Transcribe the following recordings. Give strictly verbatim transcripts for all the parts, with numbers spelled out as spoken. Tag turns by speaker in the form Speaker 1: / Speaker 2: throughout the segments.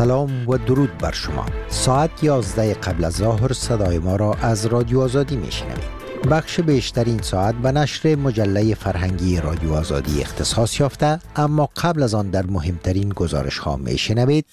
Speaker 1: سلام و درود بر شما. ساعت یازده قبل از ظهر صدای ما را از رادیو آزادی میشنوید. بخش بیشتر این ساعت به نشر مجله فرهنگی رادیو آزادی اختصاص یافته، اما قبل از آن در مهمترین گزارش ها میشنوید.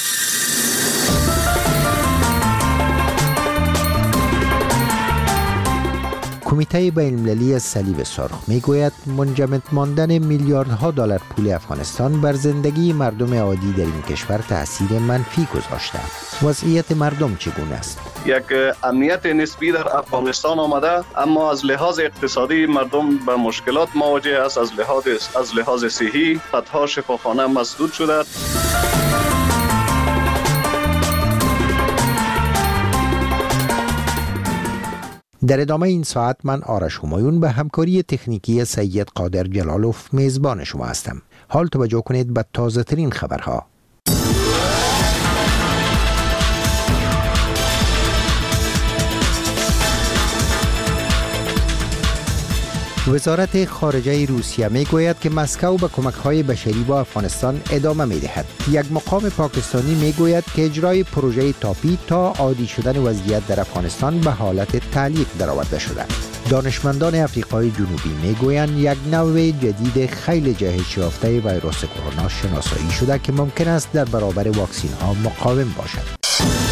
Speaker 1: کمیته بین‌المللی صلیب سرخ میگوید منجمد ماندن میلیاردها دلار پول افغانستان بر زندگی مردم عادی در این کشور تأثیر منفی گذاشته. وضعیت مردم چگونه است؟
Speaker 2: یک امنیت نسبی در افغانستان آمده، اما از لحاظ اقتصادی مردم به مشکلات مواجه است. از لحاظ از لحاظ صحی صدها شفاخانه مسدود شده.
Speaker 1: در ادامه این ساعت من آرش همایون به همکاری تکنیکی سید قادر جلالوف میزبان شما هستم. حال توجه کنید به تازه ترین خبرها. وزارت خارجه روسیه میگوید که مسکو به کمک‌های بشری با افغانستان ادامه می‌دهد. یک مقام پاکستانی میگوید که اجرای پروژه تاپی تا عادی شدن وضعیت در افغانستان به حالت تعلیق درآورده شده. دانشمندان افریقای جنوبی میگویند یک نوع جدید خیلی جهش یافته ویروس کرونا شناسایی شده که ممکن است در برابر واکسن‌ها مقاوم باشد.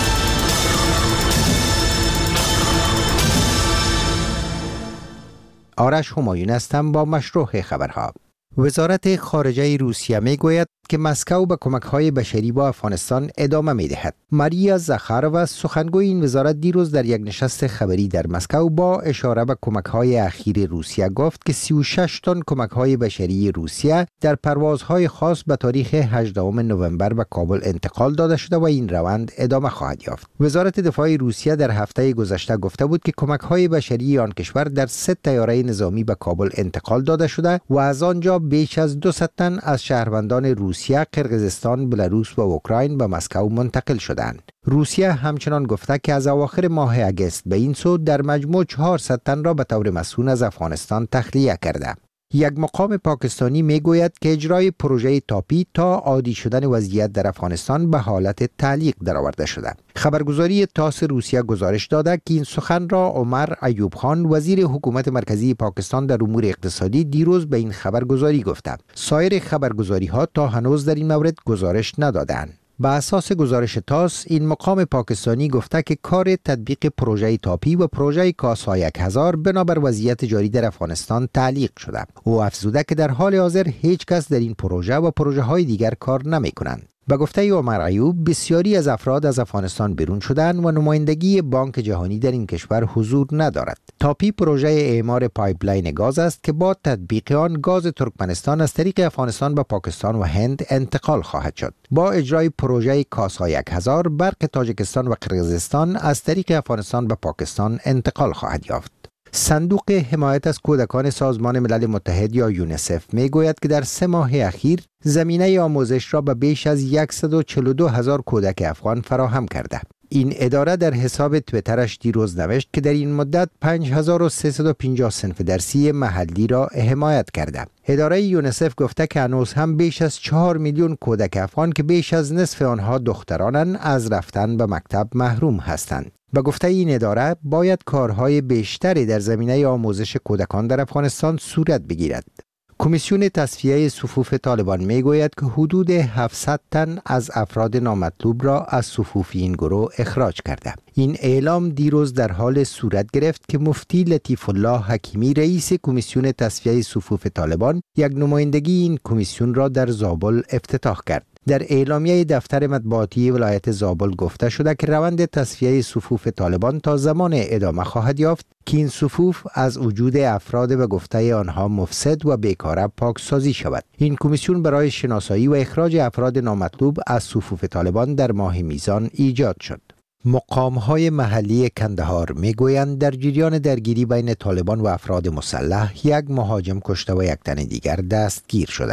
Speaker 1: آرش همایون هستم با مشروع خبرها. وزارت خارجه روسیه میگوید که مسکو به کمک‌های بشری با افغانستان ادامه می‌دهد. ماریا زاخارова سخنگوی این وزارت دیروز در یک نشست خبری در مسکو با اشاره به کمک‌های اخیر روسیه گفت که سی و شش تن کمک‌های بشری روسیه در پروازهای خاص به تاریخ هجدهم نوامبر به کابل انتقال داده شده و این روند ادامه خواهد یافت. وزارت دفاع روسیه در هفته گذشته گفته بود که کمک‌های بشری آن کشور در سه طیاره نظامی به کابل انتقال داده شده و از آنجا بیش از دویست تن از شهروندان روسیه، قرقیزستان، بلاروس و اوکراین به مسکو منتقل شدند. روسیه همچنان گفته که از اواخر ماه اگست به این سو در مجموع چهارصد تن را به طور مسئول از افغانستان تخلیه کرده. یک مقام پاکستانی میگوید که اجرای پروژه تاپی تا عادی شدن وضعیت در افغانستان به حالت تعلیق درآورده شده. خبرگزاری تاس روسیه گزارش داده که این سخن را عمر ایوب خان، وزیر حکومت مرکزی پاکستان در امور اقتصادی، دیروز به این خبرگزاری گفته. سایر خبرگزاری ها تا هنوز در این مورد گزارش ندادند. به اساس گزارش تاس، این مقام پاکستانی گفته که کار تطبیق پروژه تاپی و پروژه کاسا یک هزار بنابر وضعیت جاری در افغانستان تعلیق شده. او افزوده که در حال حاضر هیچ کس در این پروژه و پروژه های دیگر کار نمی کنند. به گفته عمر ایوب، بسیاری از افراد از افغانستان بیرون شدند و نمایندگی بانک جهانی در این کشور حضور ندارد. تاپی پروژه اعمار پایپلاین گاز است که با تطبیق آن گاز ترکمنستان از طریق افغانستان به پاکستان و هند انتقال خواهد شد. با اجرای پروژه کاسا یک هزار، برق تاجیکستان و قرقیزستان از طریق افغانستان به پاکستان انتقال خواهد یافت. صندوق حمایت از کودکان سازمان ملل متحد یا یونیسف میگوید که در سه ماه اخیر زمینه آموزش را به بیش از صد و چهل و دو هزار کودک افغان فراهم کرده. این اداره در حساب تویترش دیروز نوشت که در این مدت پنج هزار و سیصد و پنجاه صنف درسی محلی را حمایت کرده. اداره یونیسف گفته که هنوز هم بیش از چهار میلیون کودک افغان که بیش از نصف آنها دخترانند از رفتن به مکتب محروم هستند. به گفته این اداره باید کارهای بیشتری در زمینه آموزش کودکان در افغانستان صورت بگیرد. کمیسیون تصفیه صفوف طالبان میگوید که حدود هفتصد تن از افراد نامطلوب را از صفوف این گروه اخراج کرده. این اعلام دیروز در حال صورت گرفت که مفتی لطیف الله حکیمی، رئیس کمیسیون تصفیه صفوف طالبان، یک نمایندگی این کمیسیون را در زابل افتتاح کرد. در اعلامیه دفتر مطبوعاتی ولایت زابل گفته شده که روند تصفیه صفوف طالبان تا زمان ادامه خواهد یافت که این صفوف از وجود افراد به گفته آنها مفسد و بیکاره پاکسازی شود. این کمیسیون برای شناسایی و اخراج افراد نامطلوب از صفوف طالبان در ماه میزان ایجاد شد. مقام‌های محلی کندهار میگویند در جریان درگیری بین طالبان و افراد مسلح یک مهاجم کشته و یک تن دیگر دستگیر شده است.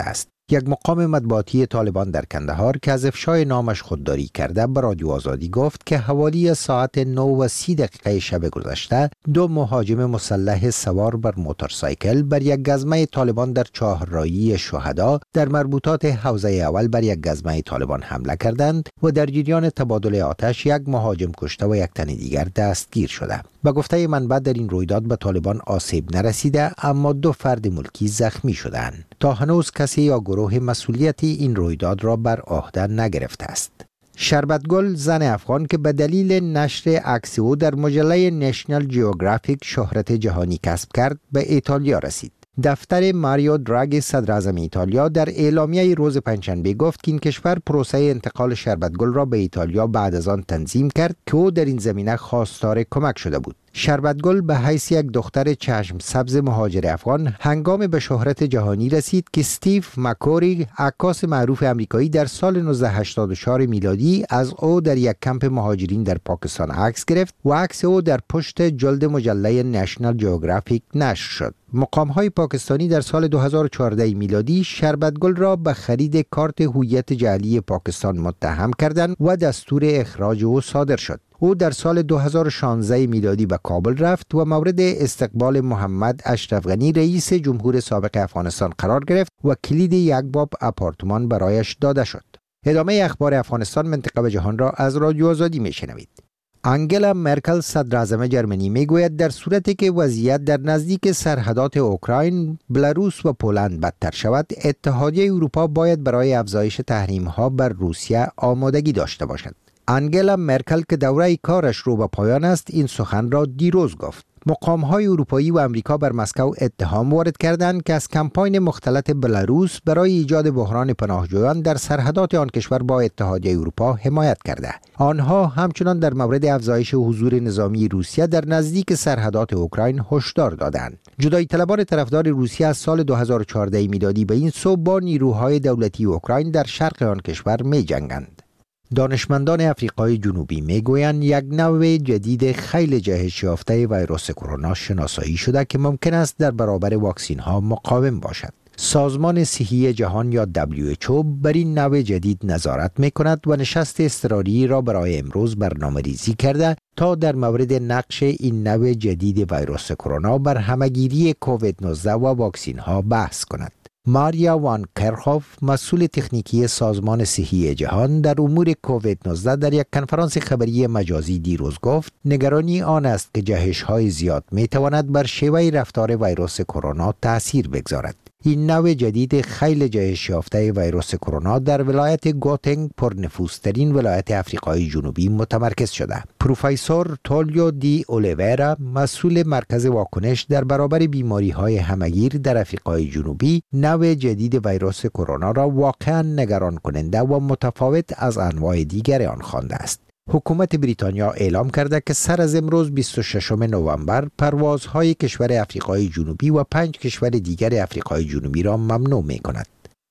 Speaker 1: یک مقام مطبوعاتی طالبان در کندهار که از افشای نامش خودداری کرده به رادیو آزادی گفت که حوالی ساعت نه و سی دقیقه شب گذشته دو مهاجم مسلح سوار بر موتورسایکل بر یک گزمه طالبان در چهارراهی شهدا در مربوطات حوزه اول بر یک گزمه طالبان حمله کردند و در جریان تبادل آتش یک مهاجم کشته و یک تن دیگر دستگیر شده. به گفته منبع در این رویداد به طالبان آسیب نرسیده، اما دو فرد ملکی زخمی شدند. تا هنوز کسی یا گروه مسئولیت این رویداد را بر عهده نگرفته است. شربتگل، زن افغان که به دلیل نشر عکس او در مجله نشنال جیوگرافیک شهرت جهانی کسب کرد، به ایتالیا رسید. دفتر ماریو دراگی صدر اعظم ایتالیا در اعلامیه روز پنجشنبه گفت که این کشور پروسه انتقال شربتگل را به ایتالیا بعد از آن تنظیم کرد که او در این زمینه خواستار کمک شده بود. شربتگل به حیث یک دختر چشم سبز مهاجر افغان هنگام به شهرت جهانی رسید که استیو مکوری، عکاس معروف امریکایی، در سال نوزده هشتاد و چهار میلادی از او در یک کمپ مهاجرین در پاکستان عکس گرفت و عکس او در پشت جلد مجله نشنال جیوگرافیک نشر شد. مقام‌های پاکستانی در سال دو هزار و چهارده میلادی شربتگل را به خرید کارت هویت جعلی پاکستان متهم کردند و دستور اخراج او صادر شد. او در سال دو هزار و شانزده میلادی به کابل رفت و مورد استقبال محمد اشرف غنی رئیس جمهور سابق افغانستان قرار گرفت و کلید یک باب آپارتمان برایش داده شد. ادامه اخبار افغانستان، منطقه و جهان را از رادیو آزادی میشنوید. انگلا مرکل صدر اعظم جرمنی میگوید در صورتی که وضعیت در نزدیک سرحدات اوکراین، بلاروس و پولند بدتر شود، اتحادیه اروپا باید برای افزایش تحریم‌ها بر روسیه آمادگی داشته باشد. انگلا مرکل که دوره کارش رو به پایان است، این سخن را دیروز گفت. مقام‌های اروپایی و امریکا بر مسکو اتهام وارد کردند که از کمپاین مختلط بلاروس برای ایجاد بحران پناهجویان در سرحدات آن کشور با اتحادیه اروپا حمایت کرده. آنها همچنان در مورد افزایش حضور نظامی روسیه در نزدیک سرحدات اوکراین هشدار دادند. جدایی طلبان طرفدار روسیه از سال دو هزار و چهارده میلادی به این سو با نیروهای دولتی اوکراین در شرق آن کشور می‌جنگند. دانشمندان افریقای جنوبی میگویند یک نوع جدید خیلی جهش یافته ویروس کرونا شناسایی شده که ممکن است در برابر واکسین ها مقاوم باشد. سازمان صحی جهان یا دبلیو اچ او بر این نوع جدید نظارت میکند و نشست اضطراری را برای امروز برنامه ریزی کرده تا در مورد نقش این نوع جدید ویروس کرونا بر همگیری کووید نوزده و واکسین ها بحث کند. ماریا وان کرخوف، مسئول تکنیکی سازمان صحی جهان در امور کووید نوزده، در یک کنفرانس خبری مجازی دیروز گفت نگرانی آن است که جهش‌های زیاد می‌تواند بر شیوه رفتار ویروس کرونا تأثیر بگذارد. این نوع جدید خیلی جهش یافته ویروس کرونا در ولایت گوتنگ، پرنفوذترین ولایت افریقای جنوبی، متمرکز شده. پروفسور تولیو دی اولیویرا، مسئول مرکز واکنش در برابر بیماری‌های همگیر در افریقای جنوبی، نوع جدید ویروس کرونا را واقعاً نگران کننده و متفاوت از انواع دیگر آن خوانده است. حکومت بریتانیا اعلام کرده که سر از امروز بیست و ششم نوامبر پروازهای کشور افریقای جنوبی و پنج کشور دیگر افریقای جنوبی را ممنوع می کند.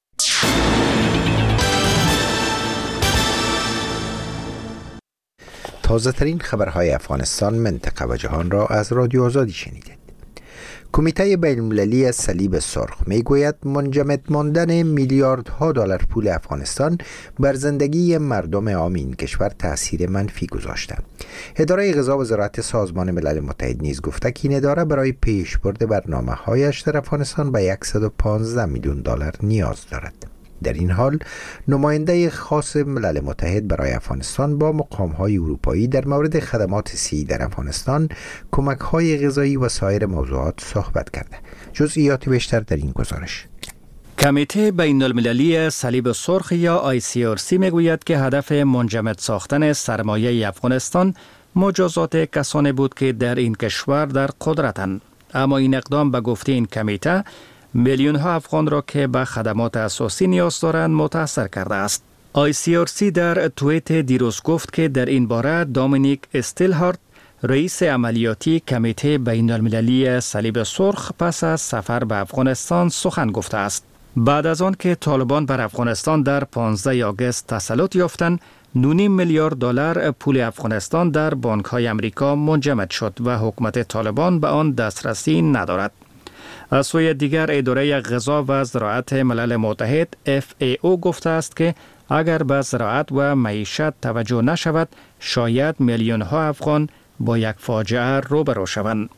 Speaker 1: تازه ترین خبرهای افغانستان، منطقه و جهان را از رادیو آزادی شنیدید. کمیته بین‌المللی صلیب سرخ میگوید منجمد ماندن میلیاردها دلار پول افغانستان بر زندگی مردم عام این کشور تأثیر منفی گذاشته. اداره غذا وزارت سازمان ملل متحد نیز گفته که این اداره برای پیشبرد برنامه‌هایش در افغانستان به صد و پانزده میلیون دلار نیاز دارد. در این حال نماینده خاص ملل متحد برای افغانستان با مقام‌های اروپایی در مورد خدمات صحی در افغانستان، کمک‌های غذایی و سایر موضوعات صحبت کرده. جزئیات بیشتر در این گزارش.
Speaker 3: کمیته بین المللی صلیب سرخ یا آی سی آر سی میگوید که هدف منجمد ساختن سرمایه افغانستان مجازات کسانی بود که در این کشور در قدرتند. اما این اقدام به گفته این کمیته میلیون ها افغان را که به خدمات اساسی نیاز دارند متاثر کرده است. آی سی آر سی در توییت دیروز گفت که در این باره دومینیک استیلهارت، رئیس عملیاتی کمیته بین المللی صلیب سرخ، پس از سفر به افغانستان سخن گفته است. بعد از آن که طالبان بر افغانستان در پانزده آگوست تسلط یافتند، نه و نیم میلیارد دلار پول افغانستان در بانک‌های امریکا منجمد شد و حکومت طالبان به آن دسترسی ندارد. از سوی دیگر اداره غذا و زراعت ملل متحد اف ای او گفته است که اگر به زراعت و معیشت توجه نشود شاید میلیون ها افغان با یک فاجعه روبرو شوند.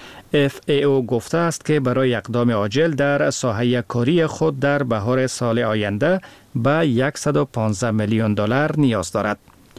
Speaker 3: اف ای او گفته است که برای اقدام عاجل در ساحه کاری خود در بهار سال آینده به صد و پانزده میلیون دلار نیاز دارد.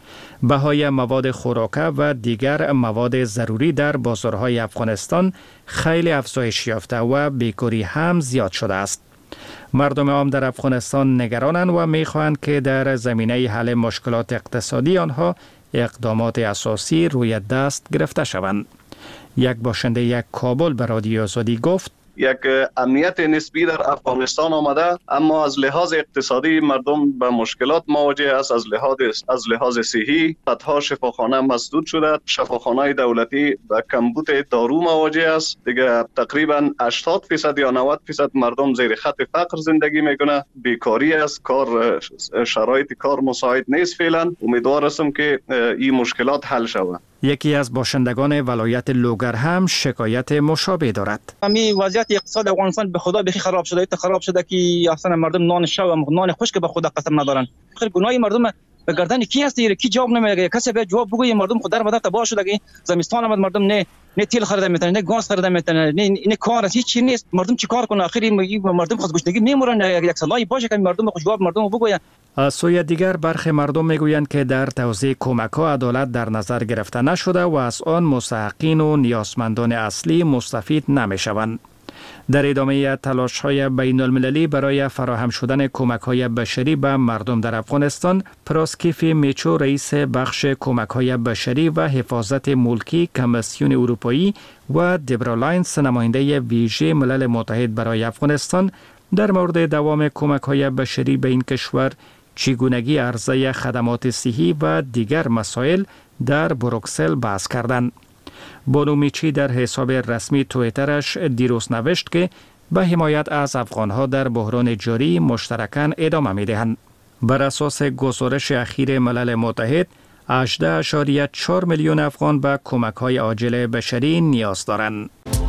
Speaker 3: بهای مواد خوراکه و دیگر مواد ضروری در بازارهای افغانستان خیلی افزایش یافته و بیکاری هم زیاد شده است. مردم عام در افغانستان نگرانند و می‌خواهند که در زمینه حل مشکلات اقتصادی آنها اقدامات اساسی روی دست گرفته شوند. یک باشنده یک کابل به رادیو آزادی گفت:
Speaker 2: یک امنیت نسبی در افغانستان آمده، اما از لحاظ اقتصادی مردم به مشکلات مواجه است. از لحاظ از لحاظ صحی صدها شفاخانه مسدود شده، شفاخانه‌های دولتی به کمبود دارو مواجه است. دیگه تقریبا هشتاد درصد یا نود درصد مردم زیر خط فقر زندگی میکنه. بیکاری است، کار شرایط کار مساعد نیست. فعلا امیدوار هستم که این مشکلات حل شود.
Speaker 3: یکی از باشندگان ولایت لوگر هم شکایت مشابه دارد.
Speaker 4: همین وضعیت اقتصاد افغانستان به خدا بخی خراب شده. ایت خراب شده که اصلا مردم نان شب و نان خشک به خدا قسم ندارن. خیر گناه مردم به گردن کی هست؟ کی جواب نمیده؟ کسی به جواب بگوی. مردم خود در بدر تباه شده که زمستان آمد، مردم نه نه تیل خرید میتونه، نه گاز خرید میتونه، نه نه کار هیچ چیزی نیست. مردم چیکار کنه؟ آخری مردم خود گشتگی میمورن. یک سالای باشه که مردم خود جواب مردم بگوین.
Speaker 3: از سوی دیگر برخی مردم میگویند که در توزیع کمک‌ها عدالت در نظر گرفته نشده و از آن مستحقین و نیازمندان اصلی مستفید نمیشوند. در ادامه تلاش‌های بین المللی برای فراهم شدن کمک‌های بشری به مردم در افغانستان، پراسکیفی میچو رئیس بخش کمک‌های بشری و حفاظت ملکی کمیسیون اروپایی و دبرا لاینز نماینده ویژه ملل متحد برای افغانستان در مورد دوام کمک‌های بشری به این کشور، چگونگی عرضه خدمات صحی و دیگر مسائل در بروکسل بحث کردند. بانو میچی در حساب رسمی توییترش دیروز نوشت که به حمایت از افغانها در بحران جاری مشترکاً ادامه می‌دهند. بر اساس گزارش اخیر ملل متحد، هجده اشاریه چهار میلیون افغان به کمک‌های عاجل بشری نیاز دارند.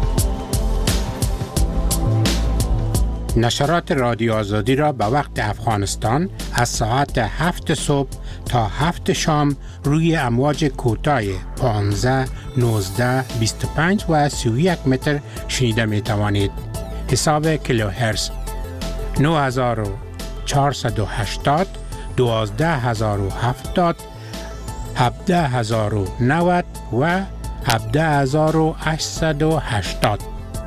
Speaker 5: نشرات رادیو آزادی را به وقت افغانستان از ساعت هفت صبح تا هفت شام روی امواج کوتاه پانزده، نوزده، بیست و پنج و سی و یک متر شنیده می توانید. حساب کیلوهرتز نه هزار و چهارصد و هشتاد، دوازده هزار و هفتاد، هفده هزار و نود و هفده هزار و هشتصد و هشتاد.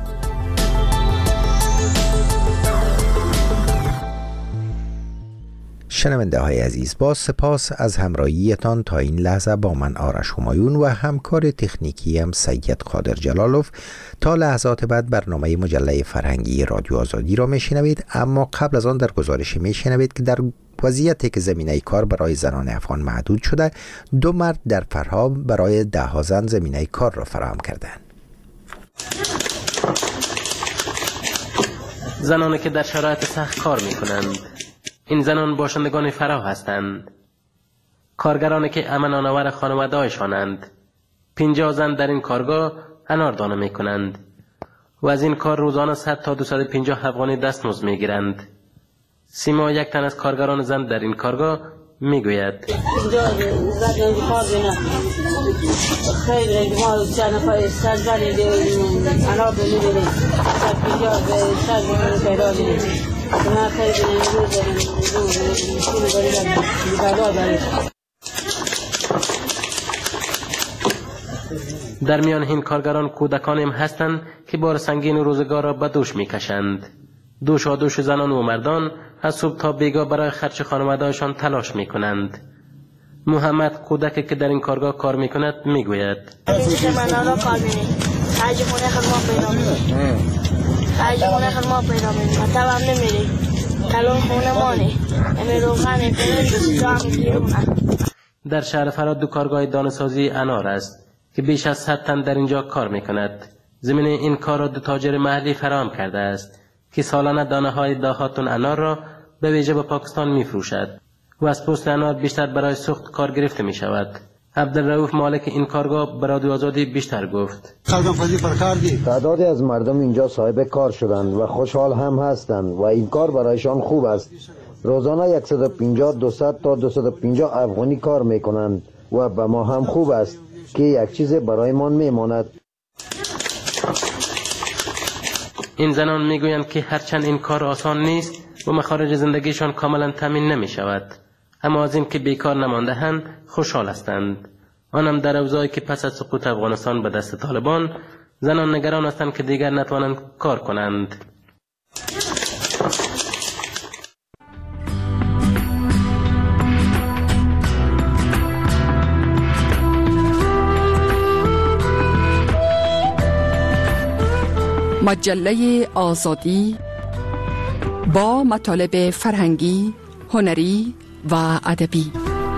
Speaker 1: شنونده های عزیز، با سپاس از همراهیتان تا این لحظه با من آرش همایون و همکار تکنیکی هم سید قادر جلالوف. تا لحظات بعد برنامه مجله فرهنگی رادیو آزادی را میشنوید، اما قبل از آن در گزارش میشنوید که در وضعیتی که زمینه کار برای زنان افغان محدود شده، دو مرد در فرها برای ده ها زن زمینه کار را فراهم کردند.
Speaker 6: زنانی که در شرایط سخت کار میکنند، این زنان باشندگان فرا هستند. کارگرانی که امن آنور خانواده هایشانند. پنجاه زن در این کارگاه اناردانه می کنند و از این کار روزانه صد تا دویست و پنجاه افغانی دستمزد می گیرند. سیما یک تن از کارگران زن در این کارگاه می گوید: خیلی ما چند نفر سرزن انار بمیریم صد پنجاه سرزن پیدا بینیم. در میان این کارگران کودکانی هم هستند که بار سنگین روزگار را به دوش میکشند. دوشا دوش زنان و مردان از صبح تا بیگاه برای خرج خانواده‌شان تلاش میکنند. محمد کودکی که در این کارگاه کار میکند میگوید:
Speaker 7: خرجمونه خیلی ما پیدا میدیم، مطب هم نمیری کلون خونه مانه امی روغن پیدا.
Speaker 6: در شهر فراد دو کارگاه دانه‌سازی انار است که بیش از صد تن در اینجا کار میکند. زمین این کار را دو تاجر محلی فراهم کرده است که سالانه دانه های دهاتون انار را به ویژه به پاکستان میفروشد و از پوست انار بیشتر برای سوخت کار گرفته می شود. عبدالرؤوف مالک این کارگاه به رادیو آزادی بیشتر گفت.
Speaker 8: تعدادی از مردم اینجا صاحب کار شدند و خوشحال هم هستند و این کار برایشان خوب است. روزانه صد و پنجاه دویست تا دویست و پنجاه افغانی کار میکنند و به ما هم خوب است که یک چیز برایمان میماند.
Speaker 6: این زنان میگویند که هرچند این کار آسان نیست و مخارج زندگیشان کاملا تامین نمی شود، اما از این که بیکار نمانده‌اند خوشحال هستند. آنم در اوضاعی که پس از سقوط افغانستان به دست طالبان زنان نگران هستند که دیگر نتوانند کار کنند.
Speaker 9: مجله آزادی با مطالب فرهنگی، هنری و ادبی.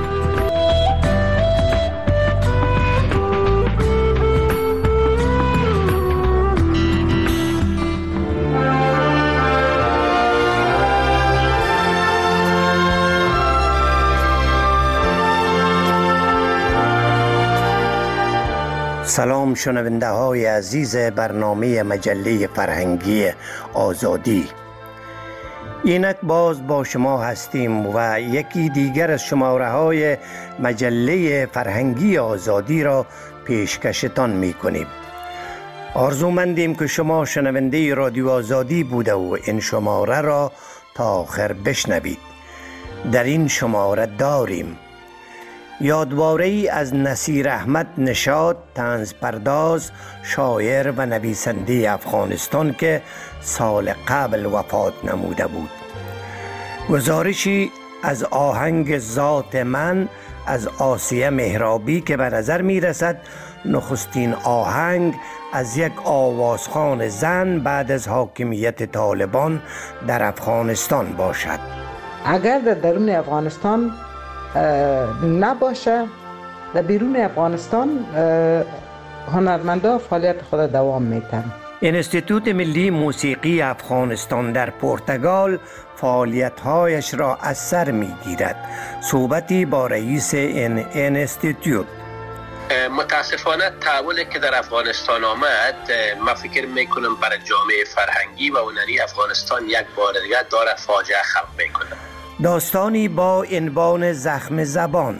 Speaker 10: سلام شنونده های عزیز برنامه مجله فرهنگی آزادی. اینک باز با شما هستیم و یکی دیگر از شماره های مجله فرهنگی آزادی را پیشکشتان می کنیم. آرزومندیم که شما شنونده رادیو آزادی بوده و این شماره را تا آخر بشنوید. در این شماره داریم یادواره‌ای از نصیر احمد نشاط، طنز پرداز، شاعر و نویسنده افغانستان که سال قبل وفات نموده بود. گزارشی از آهنگ ذات من از آسیه مهرابی که به نظر می رسد نخستین آهنگ از یک آوازخوان زن بعد از حاکمیت طالبان در افغانستان باشد.
Speaker 11: اگر در درون افغانستان نباشه، در بیرون افغانستان هنرمندا فعالیت خود دوام میتن.
Speaker 10: انستیتوت ملی موسیقی افغانستان در پرتغال فعالیت‌هایش را از سر می‌گیرد. صحبتی با رئیس این انستیتوت.
Speaker 12: متاسفانه تحولی که در افغانستان آمد، من فکر میکنم برای جامعه فرهنگی و هنری افغانستان یک بار دیگر داره فاجعه خلق میکنه.
Speaker 10: داستانی با عنوان زخم زبان.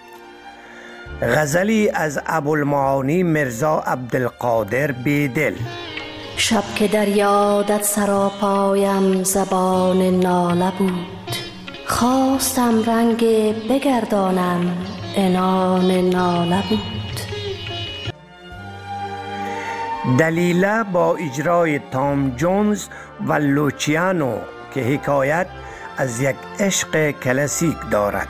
Speaker 10: غزلی از ابوالمعانی مرزا عبدالقادر بیدل.
Speaker 13: شب که در یادت سراپایم زبان ناله بود، خواستم رنگ بگردانم عنان ناله بود.
Speaker 10: دلیله با اجرای تام جونز و لوچیانو که حکایت از یک عشق کلاسیک دارد.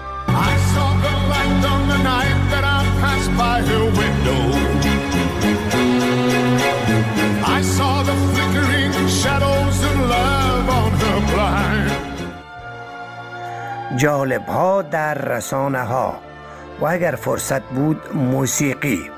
Speaker 10: جالب ها در رسانه ها و اگر فرصت بود موسیقی.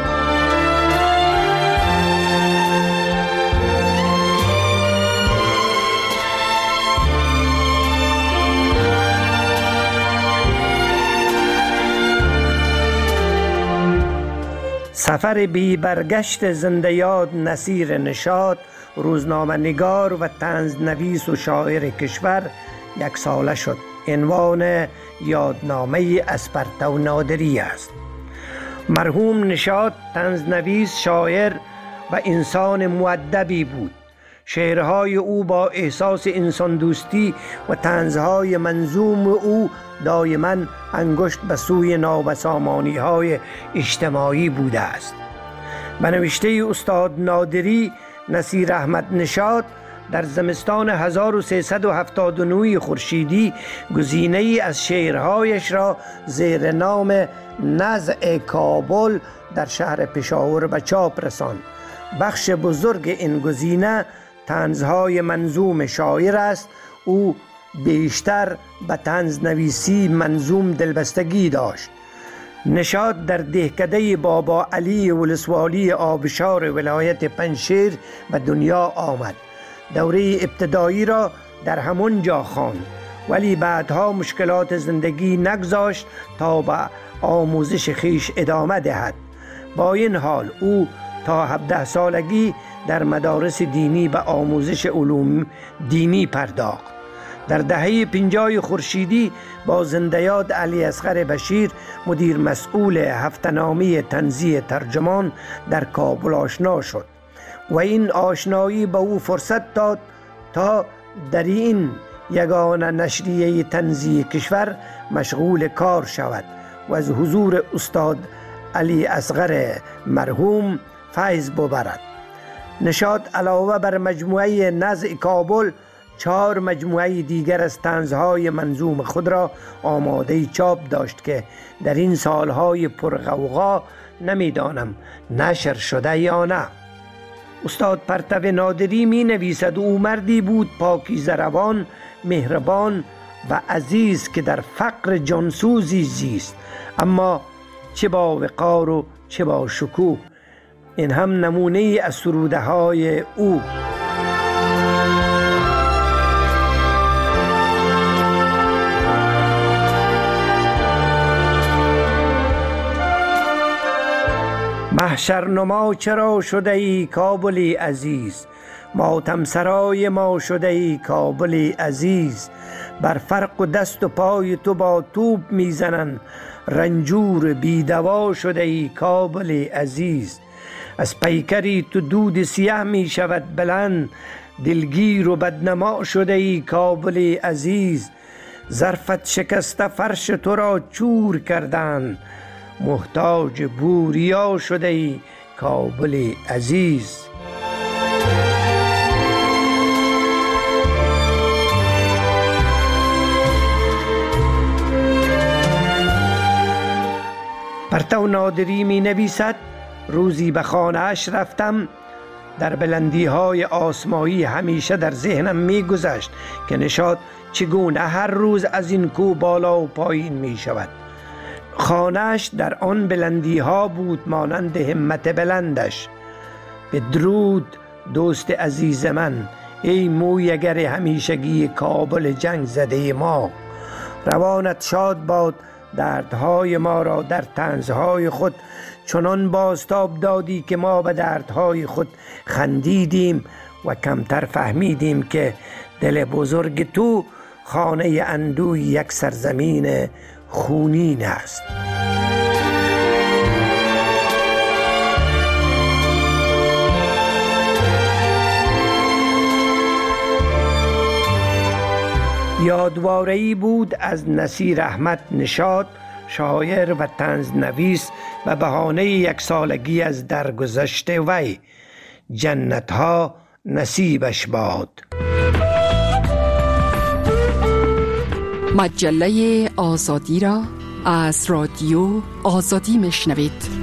Speaker 10: سفر بی برگشت زنده یاد نصیر نشاط، روزنامه نگار و طنز نویس و شاعر کشور یک ساله شد. عنوان یادنامه اسپرتو نادری است. مرحوم نشاط طنز نویس، شاعر و انسان مؤدبی بود. شعرهای او با احساس انسان دوستی و طنزهای منظوم او دائما انگشت به سوی نابسامانی های اجتماعی بوده است. به نوشته استاد نادری، نصیر احمد نشاط در زمستان هزار و سیصد و هفتاد و نه خورشیدی گزینه‌ای از شعرهایش را زیر نام نزع کابل در شهر پشاور به چاپ رساند. بخش بزرگ این گزینه طنزهای منظوم شاعر است. او بیشتر به طنز نویسی منظوم دلبستگی داشت. نشاط در دهکده بابا علی ولسوالی آبشار ولایت پنجشیر به دنیا آمد. دوره ابتدایی را در همون جا خواند، ولی بعدها مشکلات زندگی نگذاشت تا به آموزش خیش ادامه دهد. با این حال او تا هفده سالگی در مدارس دینی و آموزش علوم دینی پرداخت. در دهه پنجاه خورشیدی با زنده‌یاد علی اصغر بشیر مدیر مسئول هفته‌نامه طنزی ترجمان در کابل آشنا شد و این آشنایی به او فرصت داد تا در این یگانه نشریه طنزی کشور مشغول کار شود و از حضور استاد علی اصغر مرحوم فیض ببرد. نشاط علاوه بر مجموعه نزع کابل چهار مجموعه دیگر از طنزهای منظوم خود را آماده چاپ داشت که در این سالهای پرغوغا نمیدانم نشر شده یا نه. استاد پرتو نادری می نویسد او مردی بود پاکیزه روان، مهربان و عزیز که در فقر جانسوزی زیست، اما چه با وقار و چه با شکوه. این هم نمونه از سروده های او. محشرنما چرا شده ای کابلی عزیز، ماتم سرای ما شده ای کابلی عزیز. بر فرق و دست و پای تو با توپ میزنن، رنجور بیدوا شده ای کابلی عزیز. از پیکری تو دود سیاه می شود بلند، دلگیر و بدنما شده ای کابلی عزیز. ظرفت شکسته فرش تو را چور کردن، محتاج بوریا شده ای کابلی عزیز. پرتو نادری می نویسد روزی به خانه اش رفتم، در بلندی های آسمایی همیشه در ذهنم می گذشت که نشاط چگونه هر روز از این کو بالا و پایین می شود. خانه‌اش در آن بلندی ها بود مانند همت بلندش. به درود دوست عزیز من، ای مویگر همیشگی کابل جنگ زده ما. روانت شاد باد، دردهای ما را در طنزهای خود چنان بازتاب دادی که ما به دردهای خود خندیدیم و کمتر فهمیدیم که دل بزرگ تو خانه اندوی یک سرزمین خونین است. یادواره‌ای بود از نصیر احمد نشاط، شاعر و طنزنویس، و بهانه یک سالگی از درگذشت وی. جنتها نصیبش باد.
Speaker 9: مجله آزادی را از رادیو آزادی میشنوید.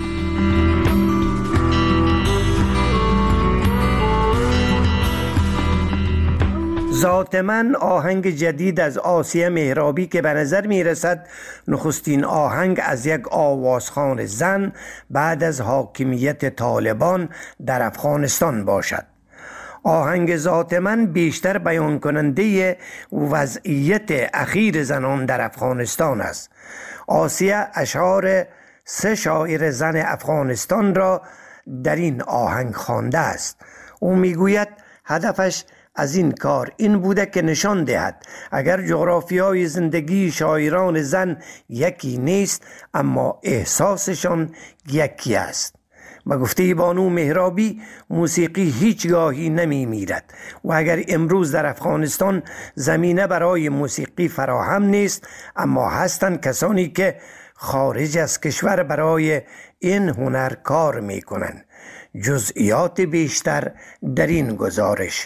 Speaker 10: ذات من آهنگ جدید از آسیه مهرابی که به نظر می رسد نخستین آهنگ از یک آوازخوان زن بعد از حاکمیت طالبان در افغانستان باشد. آهنگ ذات من بیشتر بیان کننده وضعیت اخیر زنان در افغانستان است. آسیه اشعار سه شاعر زن افغانستان را در این آهنگ خوانده است. او میگوید هدفش از این کار این بوده که نشان دهد اگر جغرافیای زندگی شاعران زن یکی نیست، اما احساسشان یکی است. و گفته بانو مهرابی موسیقی هیچگاهی نمی میرد و اگر امروز در افغانستان زمینه برای موسیقی فراهم نیست، اما هستند کسانی که خارج از کشور برای این هنر کار می کنند. جزئیات بیشتر در این گزارش.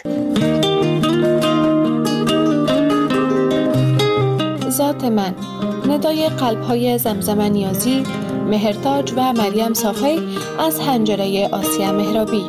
Speaker 14: ذات من، ندای قلب‌های زمزم نیازی، مهرتاج و مریم صافی از حنجره آسیه مهرابی.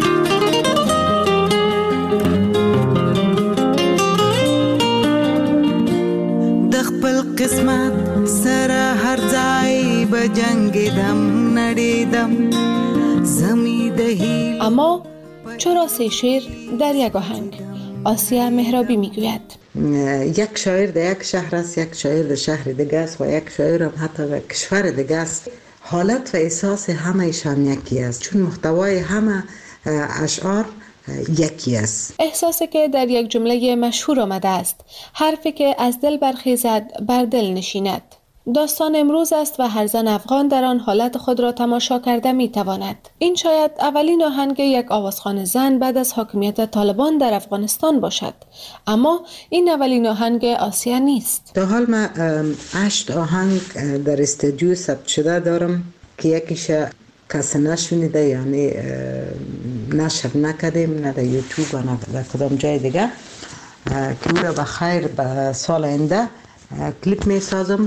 Speaker 15: د خپل قسمت سره هر ځای به جنگیدم نړیدم زمی دهی.
Speaker 14: اما چرا سه شعر در یک آهنگ؟ آسیه مهرابی میگوید
Speaker 11: یک شاعر در یک شهر است، یک شاعر در شهر دیگه است و یک شاعر هم حتی در کشور دیگه است. حالت و احساس همه ایشان یکی است، چون محتوای همه اشعار یکی است.
Speaker 14: احساسی که در یک جمله مشهور آمده است: حرفی که از دل برخیزد بر دل نشیند. داستان امروز است و هر زن افغان در آن حالت خود را تماشا کرده می تواند. این شاید اولین آهنگ یک آوازخوان زن بعد از حاکمیت طالبان در افغانستان باشد، اما این اولین آهنگ آسیا نیست.
Speaker 11: تا حال من هشت آهنگ در استودیو ثبت شده دارم که یکیش کسی نشونیده، یعنی نشر نکردیم، نه در یوتیوب نه در کدام جای دیگه، که او را بخیر به سال آینده کلیپ می سازم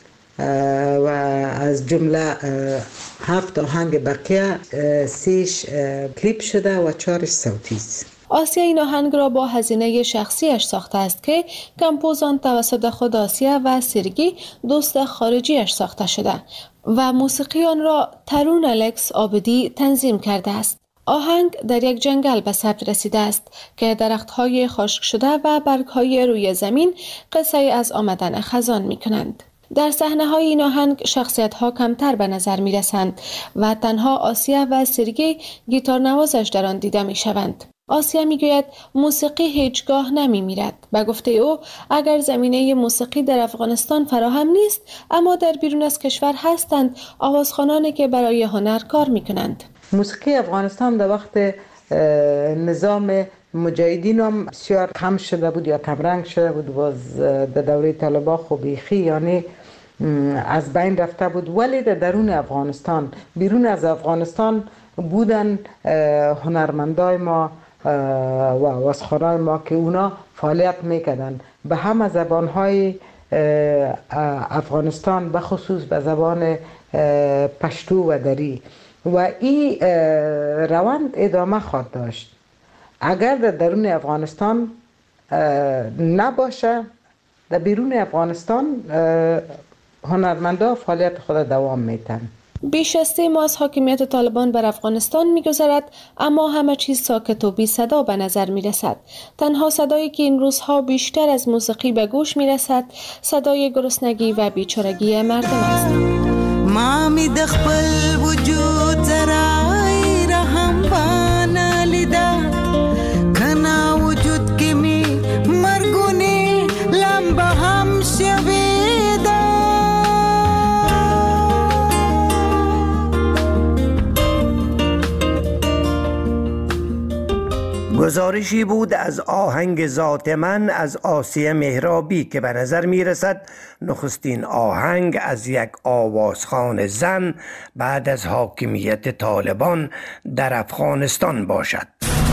Speaker 11: و از جمله هفت آهنگ بقیه سیش کلیپ شده و چارش صوتی است.
Speaker 14: آسیا این آهنگ را با هزینه شخصیش ساخته است که کمپوزان توسط خود آسیا و سرگی دوست خارجیش ساخته شده و موسیقی آن را ترون الکس عابدی تنظیم کرده است. آهنگ در یک جنگل به ثبت رسیده است که درخت‌های خشک شده و برگ‌های روی زمین قصه از آمدن خزان می‌کنند. در صحنه‌های این آهنگ شخصیت‌ها کمتر به نظر می‌رسند و تنها آسیا و سرگی گیتار نوازش در آن دیده می‌شوند. آسیا میگوید موسیقی هیچگاه نمیمیرد. به گفته او اگر زمینه موسیقی در افغانستان فراهم نیست، اما در بیرون از کشور هستند آوازخوانانی که برای هنر کار میکنند.
Speaker 11: موسیقی افغانستان در وقت نظام مجاهدین هم بسیار کم شده بود یا کم رنگ شده بود، باز در دوره طالبان خب بیخی یعنی از بین رفته بود. ولی در درون افغانستان، بیرون از افغانستان بودن هنرمندای ما و آوازخوانای ما که اونا فعالیت میکردن به همه زبانهای افغانستان، به خصوص به زبان پشتو و دری، و این روند ادامه خواهد داشت. اگر در درون افغانستان نباشه، در بیرون افغانستان هنرمندا فعالیت خود دوام میتن.
Speaker 14: بیش از سه ماه از حاکمیت طالبان بر افغانستان می‌گذرد، اما همه چیز ساکت و بی صدا به نظر می‌رسد. تنها صدایی که این روزها بیشتر از موسیقی به گوش می‌رسد، صدای گرسنگی و بیچارگی مردم است.
Speaker 15: ما می د خپل وجود زرای رحم بانه لیدا، کنا وجود کې می مرګونی لمبه هم شویدا.
Speaker 10: گزارشی بود از آهنگ ذات من از آسیه مهرابی که به نظر می رسد نخستین آهنگ از یک آوازخوان زن بعد از حاکمیت طالبان در افغانستان باشد.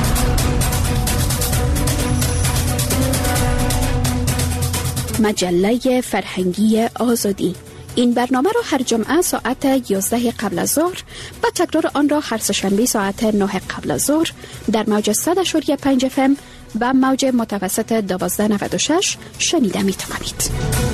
Speaker 16: مجله فرهنگی آزادی. این برنامه را هر جمعه ساعت یازده قبل از ظهر و تکرار آن را هر سه‌شنبه ساعت نه قبل از ظهر در موج صد و پنج اف ام و موج متوسط دوازده نود و شش شنیده می توانید.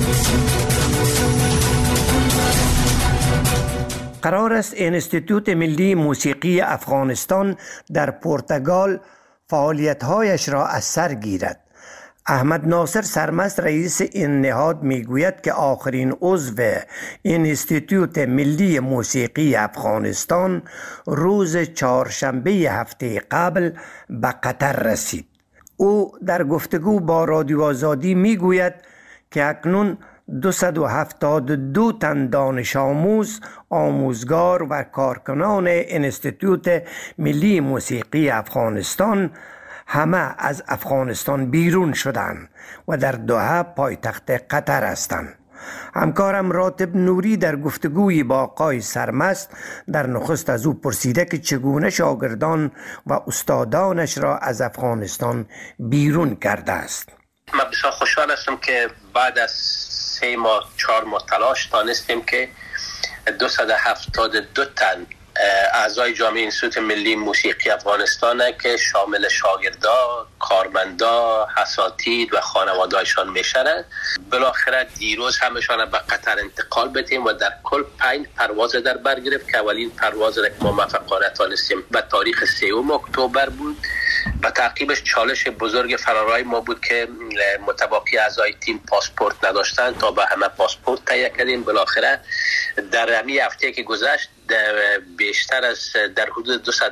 Speaker 10: قرار است انستیتوت ملی موسیقی افغانستان در پرتغال فعالیت‌هایش را از سر گیرد. احمد ناصر سرمست رئیس این نهاد میگوید که آخرین عضو انستیتوت ملی موسیقی افغانستان روز چهارشنبه هفته قبل به قطر رسید. او در گفتگو با رادیو آزادی میگوید که اکنون دویست و هفتاد و دو تن دانش آموز، آموزگار و کارکنان انستیتوت ملی موسیقی افغانستان همه از افغانستان بیرون شدند و در دوحه پایتخت قطر هستند. همکارم راتب نوری در گفتگویی با آقای سرمست در نخست از او پرسیده که چگونه شاگردان و استادانش را از افغانستان بیرون کرده است.
Speaker 12: من بسیار خوشحال هستم که بعد از سه ماه چهار ماه تلاش تانستیم که دویست و هفتاد و دو تن اعضای جامعه انستیتوت ملی موسیقی افغانستان که شامل شاگردا، کارمندا، اساتید و خانواده‌هایشان میشن، بالاخره دیروز همشان به قطر انتقال بدیم و در کل پنج پرواز در بر گرفت که اولین پرواز را که ما موفقانه تانستیم به تاریخ سوم اکتبر بود و تعقیبش چالش بزرگ فرارای ما بود که متباقی اعضای تیم پاسپورت نداشتن تا به همه پاسپورت تهیه کردیم. بالاخره در همین هفته که گذشت بیشتر از در حدود دویست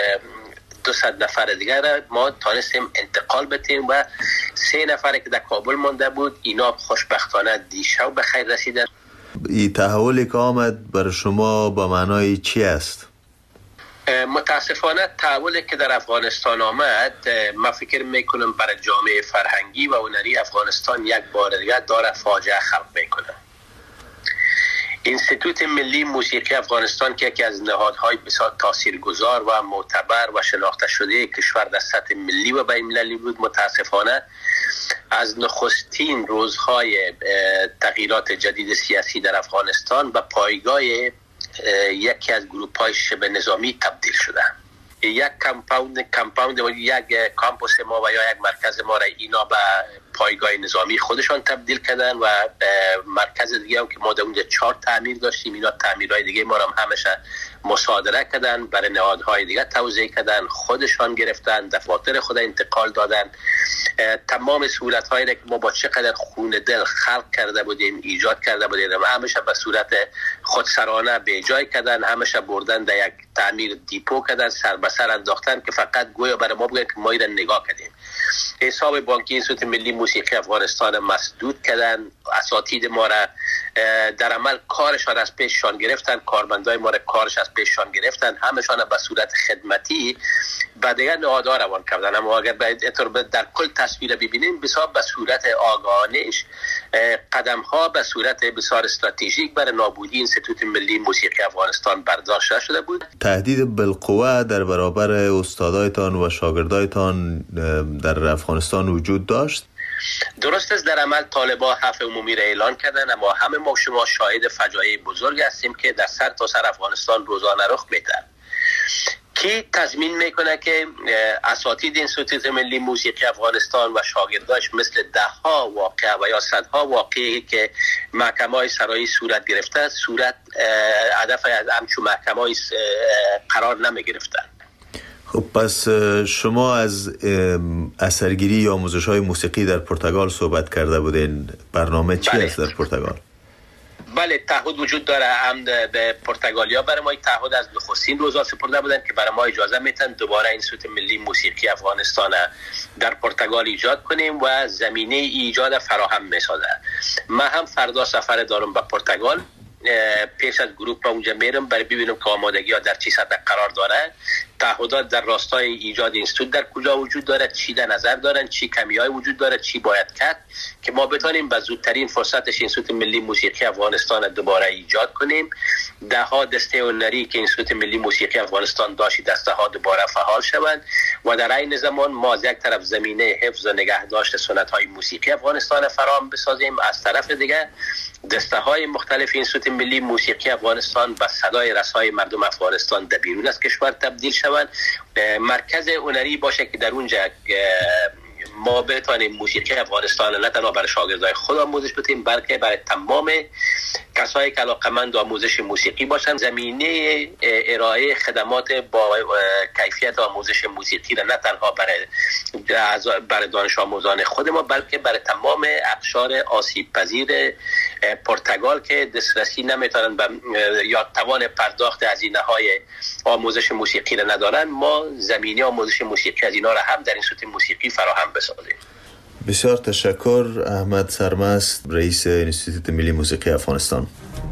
Speaker 12: دویست نفر دیگر ما تانستیم انتقال بدیم و سه نفر که در کابل مانده بود اینا خوشبختانه دیشب به خیر رسیدن.
Speaker 17: این تحولی که آمد برای شما با معنای چی است؟
Speaker 12: متاسفانه تحولی که در افغانستان آمد، من فکر میکنم برای جامعه فرهنگی و هنری افغانستان یک بار دیگر داره فاجعه خلق میکنه. انستیتوت ملی موسیقی افغانستان که یکی از نهادهای بسیار تاثیرگذار و معتبر و شناخته شده کشور در سطح ملی و بین المللی بود، متاسفانه از نخستین روزهای تغییرات جدید سیاسی در افغانستان و پایگاه یکی از گروه‌های شبه نظامی تبدیل شده. یک کمپاوند کمپاوند و یک کامپوس ما و یا یک مرکز ما را اینا به پایگاه نظامی خودشان تبدیل کردن و مرکز دیگه هم که ما در اونجا چهار تعمیر داشتیم اینا تعمیرهای دیگه ما را هم همیشه مصادره کردن، برای نهادهای دیگه توزیع کردن، خودشان گرفتن، دفاتر خود انتقال دادن. تمام صورت‌هایی که ما با چقدر خون دل خلق کرده بودیم ایجاد کرده بودیم همیشه به صورت خودسرانه به جای کردن، همیشه بردن در یک تعمیر دیپو کردن، سر به سر انداختن که فقط گویا برای ما بگن که ما را نگاه کردیم. حساب بانکی انستیتوت ملی موسیقی افغانستان مسدود کردن، اساتید ما را در عمل کارشان از پیششان گرفتن، کارمندای ما را کارش از پیششان گرفتن، همشان به صورت خدمتی به دیگر نهادها روان کردن. اما اگر در کل تصویر ببینیم بسیار به صورت آگاهانه‌اش قدم ها به صورت بسیار استراتژیک برای نابودی انستیتوت ملی موسیقی افغانستان برداشته شده بود.
Speaker 17: تهدید بالقوه در برابر استادایتان و شاگردایتان در افغانستان وجود داشت؟
Speaker 12: درست است، در عمل طالبان حف عمومی را اعلان کردن، اما همه ما شما شاهد فجایع بزرگ هستیم که در سر تا سر افغانستان روزانه رخ میده. کی تضمین میکنه که اساتید انستیتوت ملی موسیقی افغانستان و شاگرداش مثل ده ها واقعه و یا صدها واقعی که محکمه‌های سرایی صورت گرفته صورت هدف از همچون محکمه‌های قرار نمی گرفتن؟
Speaker 17: خب پس شما از اثرگیری یا آموزش‌های موسیقی در پرتغال صحبت کرده بودین، برنامه چی است در پرتغال؟
Speaker 12: بله، تعهد وجود داره. هم به پرتغالیا برای ما تعهد از نخستین روزا سپرده بودن که برای ما اجازه میتن دوباره انستیتوت ملی موسیقی افغانستان در پرتغال ایجاد کنیم و زمینه ایجاد فراهم میسازه. من هم فردا سفر دارم به پرتغال، پیش از گروه به اونجا میرم برای ببینم که آمادگی ها در چی سطح قرار داره، تعهدات در راستای ایجاد اینستیتوت در کجا وجود داره، چی در نظر دارن، چی کمی‌های وجود داره، چی باید کرد که ما بتونیم به زودترین فرصتش انستیتوت ملی موسیقی افغانستان دوباره ایجاد کنیم. ده ها دسته هنری که انستیتوت ملی موسیقی افغانستان داشت دسته ها دوباره فعال شوند و در این زمان ما از یک طرف زمینه حفظ و نگهداشت سنت های موسیقی افغانستان فراهم بسازیم، از طرف دیگه دسته های مختلف انستیتوت ملی موسیقی افغانستان به صدای رسای مردم افغانستان در بیرون از کشور تبدیل شوند، مرکز هنری باشه که در اونجا ما بتوانیم موسیقی افغانستان نه تنها برای شاگردای خود آموزش بدیم بلکه برای تمام کسایی که علاقه‌مند به آموزش موسیقی باشن زمینه ارائه خدمات با کیفیت آموزش موسیقی را نه تنها برای برای دانش آموزان خود ما بلکه برای تمام اقشار آسیب پذیر پرتغال که دسترسی نمیتونن یا توان پرداخت هزینه های آموزش موسیقی را ندارن، ما زمینه آموزش موسیقی از اینا را هم در انستیتوت موسیقی فراهم بسازیم.
Speaker 17: بسیار تشکر. احمد سرمست، رئیس انستیتوت ملی موسیقی افغانستان.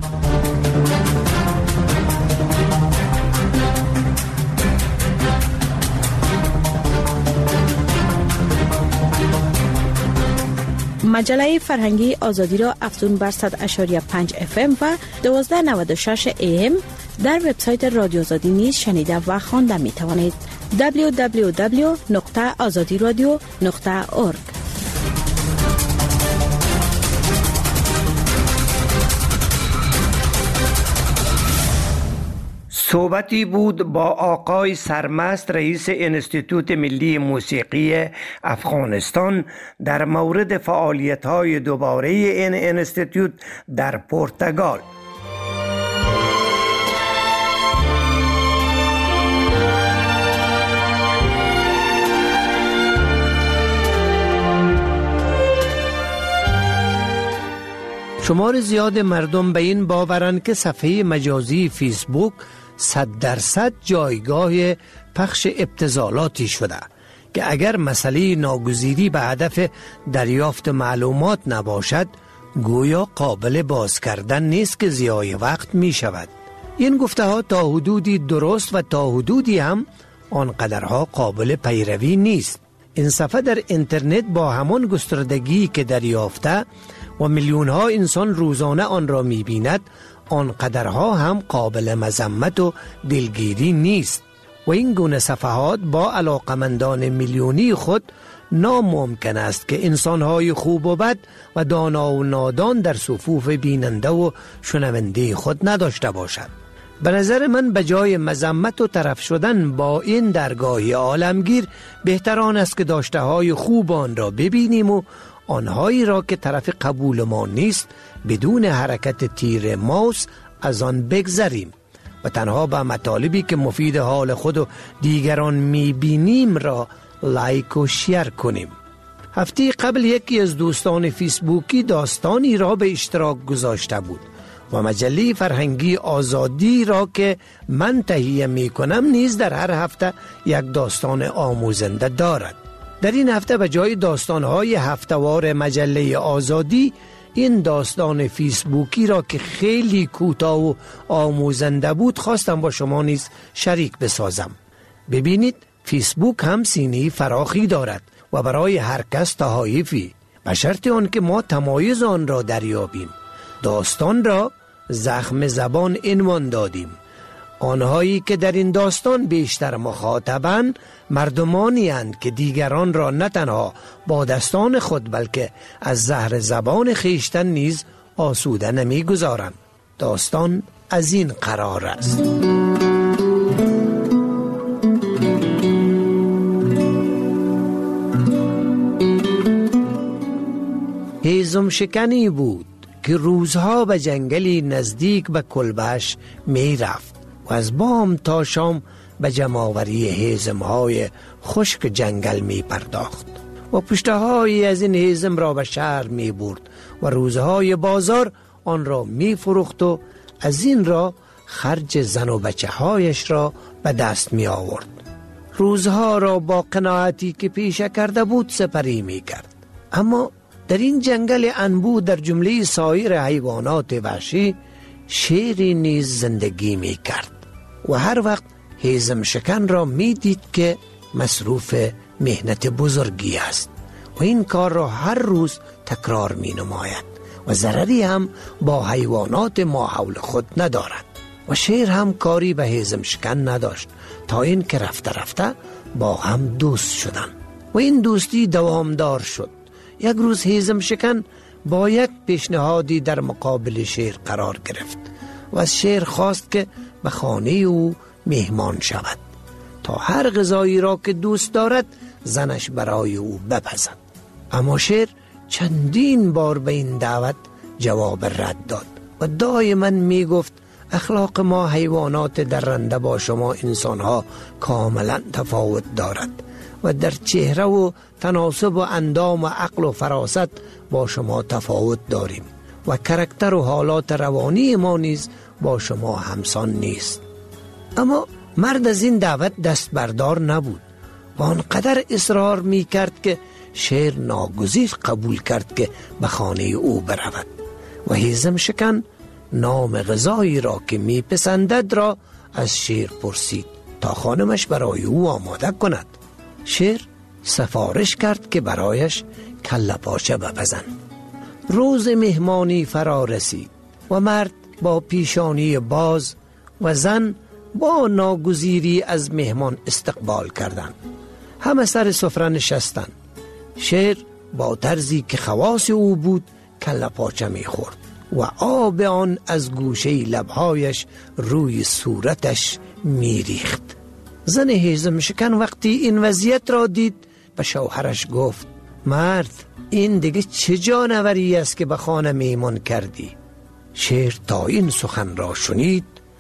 Speaker 18: مجله فرهنگی آزادی را افزون بر صد اشاری پنج اف ام و دوازده نود و شش ای ام در وبسایت رادیو آزادی نیز شنیده و خوانده می توانید. دبلیو دبلیو دبلیو نقطه آزادی رادیو نقطه اورگ.
Speaker 10: صحبتی بود با آقای سرمست رئیس انستیتوت ملی موسیقی افغانستان در مورد فعالیت‌های دوباره این انستیتوت در پرتغال. شمار زیاد مردم به این باورند که صفحه مجازی فیسبوک صد درصد جایگاه پخش ابتذالاتی شده که اگر مسئله ناگزیری به هدف دریافت معلومات نباشد گویا قابل باز کردن نیست که ضیاع وقت می شود. این گفته ها تا حدودی درست و تا حدودی هم آنقدرها قابل پیروی نیست. این صفحه در اینترنت با همان گستردگی که دریافته و میلیون ها انسان روزانه آن را می بیند آنقدرها هم قابل مذمت و دلگیری نیست و این گونه صفحات با علاقمندان میلیونی خود ناممکن است که انسانهای خوب و بد و دانا و نادان در صفوف بیننده و شنونده خود نداشته باشد. به نظر من به جای مذمت و طرف شدن با این درگاهی عالمگیر بهتر آن است که داشته های خوب آن را ببینیم و آنهایی را که طرف قبول ما نیست بدون حرکت تیر ماوس از آن بگذریم و تنها به مطالبی که مفید حال خود و دیگران میبینیم را لایک و شیر کنیم. هفته قبل یکی از دوستان فیسبوکی داستانی را به اشتراک گذاشته بود و مجله فرهنگی آزادی را که من تهیه می کنم نیز در هر هفته یک داستان آموزنده دارد. در این هفته به جای داستانهای هفتهوار مجله آزادی این داستان فیسبوکی را که خیلی کوتاه و آموزنده بود خواستم با شما نیز شریک بسازم. ببینید فیسبوک هم سینه فراخی دارد و برای هر کس تحایفی به شرط آن که ما تمایز آن را دریابیم. داستان را زخم زبان عنوان دادیم. آنهایی که در این داستان بیشتر مخاطبند مردمانی اند که دیگران را نه تنها با دستان خود بلکه از زهر زبان خیشتن نیز آسوده نمی گذارند. داستان از این قرار است: هیزم شکنی بود که روزها به جنگلی نزدیک به کلبش می رفت و از بام تا شام به جمع‌آوری هیزم‌های خشک جنگل می پرداخت و پشته‌هایی از این هیزم را به شهر می برد و روزهای بازار آن را می فروخت و از این را خرج زن و بچه هایش را به دست می آورد. روزها را با قناعتی که پیشه کرده بود سپری می کرد. اما در این جنگل انبوه در جمله سایر حیوانات وحشی شیری نیز زندگی می کرد و هر وقت هیزم شکن را می دید که مصروف مهنت بزرگی است و این کار را هر روز تکرار می نماید و ضرری هم با حیوانات ما حول خود ندارد و شیر هم کاری به هیزم شکن نداشت تا این که رفته رفته با هم دوست شدند و این دوستی دوامدار شد. یک روز هیزم شکن با یک پیشنهادی در مقابل شیر قرار گرفت و از شیر خواست که به خانه او مهمان شود تا هر غذایی را که دوست دارد زنش برای او بپزد. اما شیر چندین بار به این دعوت جواب رد داد و دائما می گفت اخلاق ما حیوانات درنده با شما انسانها کاملا تفاوت دارد و در چهره و تناسب و اندام و عقل و فراست با شما تفاوت داریم و کرکتر و حالات روانی ما نیز با شما همسان نیست. اما مرد از این دعوت دست بردار نبود و آنقدر اصرار می کرد که شیر ناگزیر قبول کرد که به خانه او برود و هیزم شکن نام غذایی را که می پسندد را از شیر پرسید تا خانمش برای او آماده کند. شیر سفارش کرد که برایش کله پاچه بپزند. روز مهمانی فرا رسید و مرد با پیشانی باز و زن با ناگزیری از مهمان استقبال کردند. همه سر سفره نشستند. شیر با طرزی که خواص او بود کله پاچه می خورد و آب آن از گوشه لبهایش روی صورتش می ریخت. زن هیزم شکن وقتی این وضعیت را دید به شوهرش گفت مرد این دیگه چه جانوری است که به خانه میمون کردی؟ شیر تا این سخن را شنید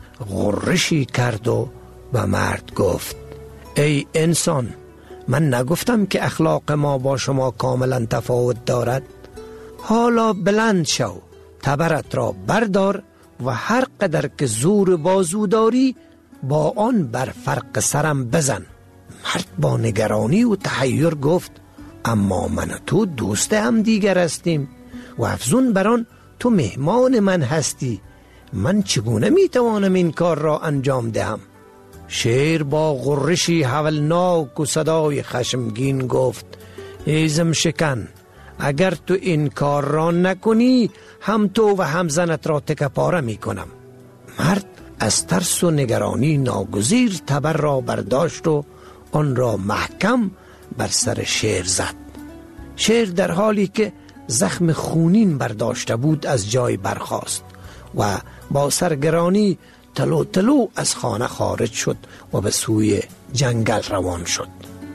Speaker 10: غرشی کرد و به مرد گفت ای انسان من نگفتم که اخلاق ما با شما کاملا تفاوت دارد؟ حالا بلند شو تبرت را بردار و هر قدر که زور بازو داری با آن بر فرق سرم بزن. مرد با نگرانی و تحیر گفت اما من و تو دوست هم دیگر هستیم و افزون بران تو مهمان من هستی، من چگونه میتوانم این کار را انجام دهم؟ شیر با غرشی هولناک و صدای خشمگین گفت هیزم شکن، اگر تو این کار را نکنی هم تو و هم زنت را تکه پاره می کنم. مرد از ترس و نگرانی ناگزیر تبر را برداشت و آن را محکم بر سر شیر زد. شیر در حالی که زخم خونین برداشته بود از جای برخاست و با سرگرانی تلو تلو از خانه خارج شد و به سوی جنگل روان شد.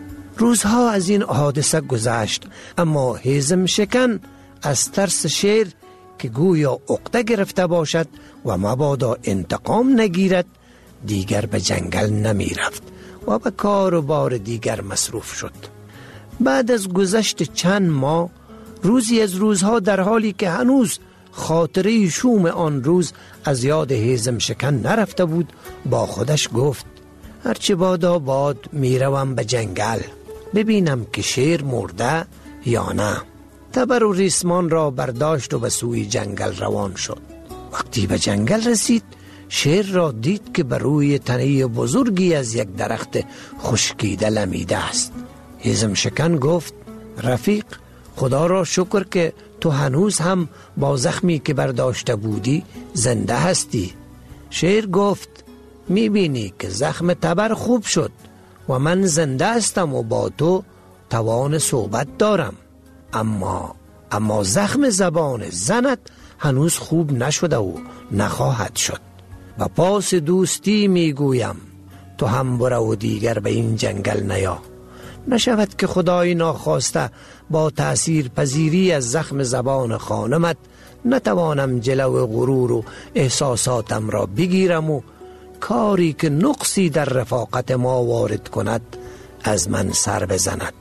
Speaker 10: روزها از این حادثه گذشت، اما هیزم شکن از ترس شیر که گویا عقده گرفته باشد و مبادا انتقام نگیرد دیگر به جنگل نمی رفت و به کار و بار دیگر مصروف شد. بعد از گذشت چند ماه، روزی از روزها در حالی که هنوز خاطره شوم آن روز از یاد هیزم شکن نرفته بود، با خودش گفت هرچه بادا باد میروم به جنگل ببینم که شیر مرده یا نه. تبر و ریسمان را برداشت و به سوی جنگل روان شد. وقتی به جنگل رسید شیر را دید که بر روی تنه بزرگی از یک درخت خشکیده لمیده است. هیزم شکن گفت رفیق، خدا را شکر که تو هنوز هم با زخمی که برداشته بودی زنده هستی. شیر گفت میبینی که زخم تبر خوب شد و من زنده هستم و با تو توان صحبت دارم، اما اما زخم زبان زنت هنوز خوب نشده و نخواهد شد. و پاس دوستی میگویم تو هم برو و دیگر به این جنگل نیا، نشود که خدای ناخواسته با تأثیر پذیری از زخم زبان خانمت نتوانم جلو غرور و احساساتم را بگیرم و کاری که نقصی در رفاقت ما وارد کند از من سر بزند.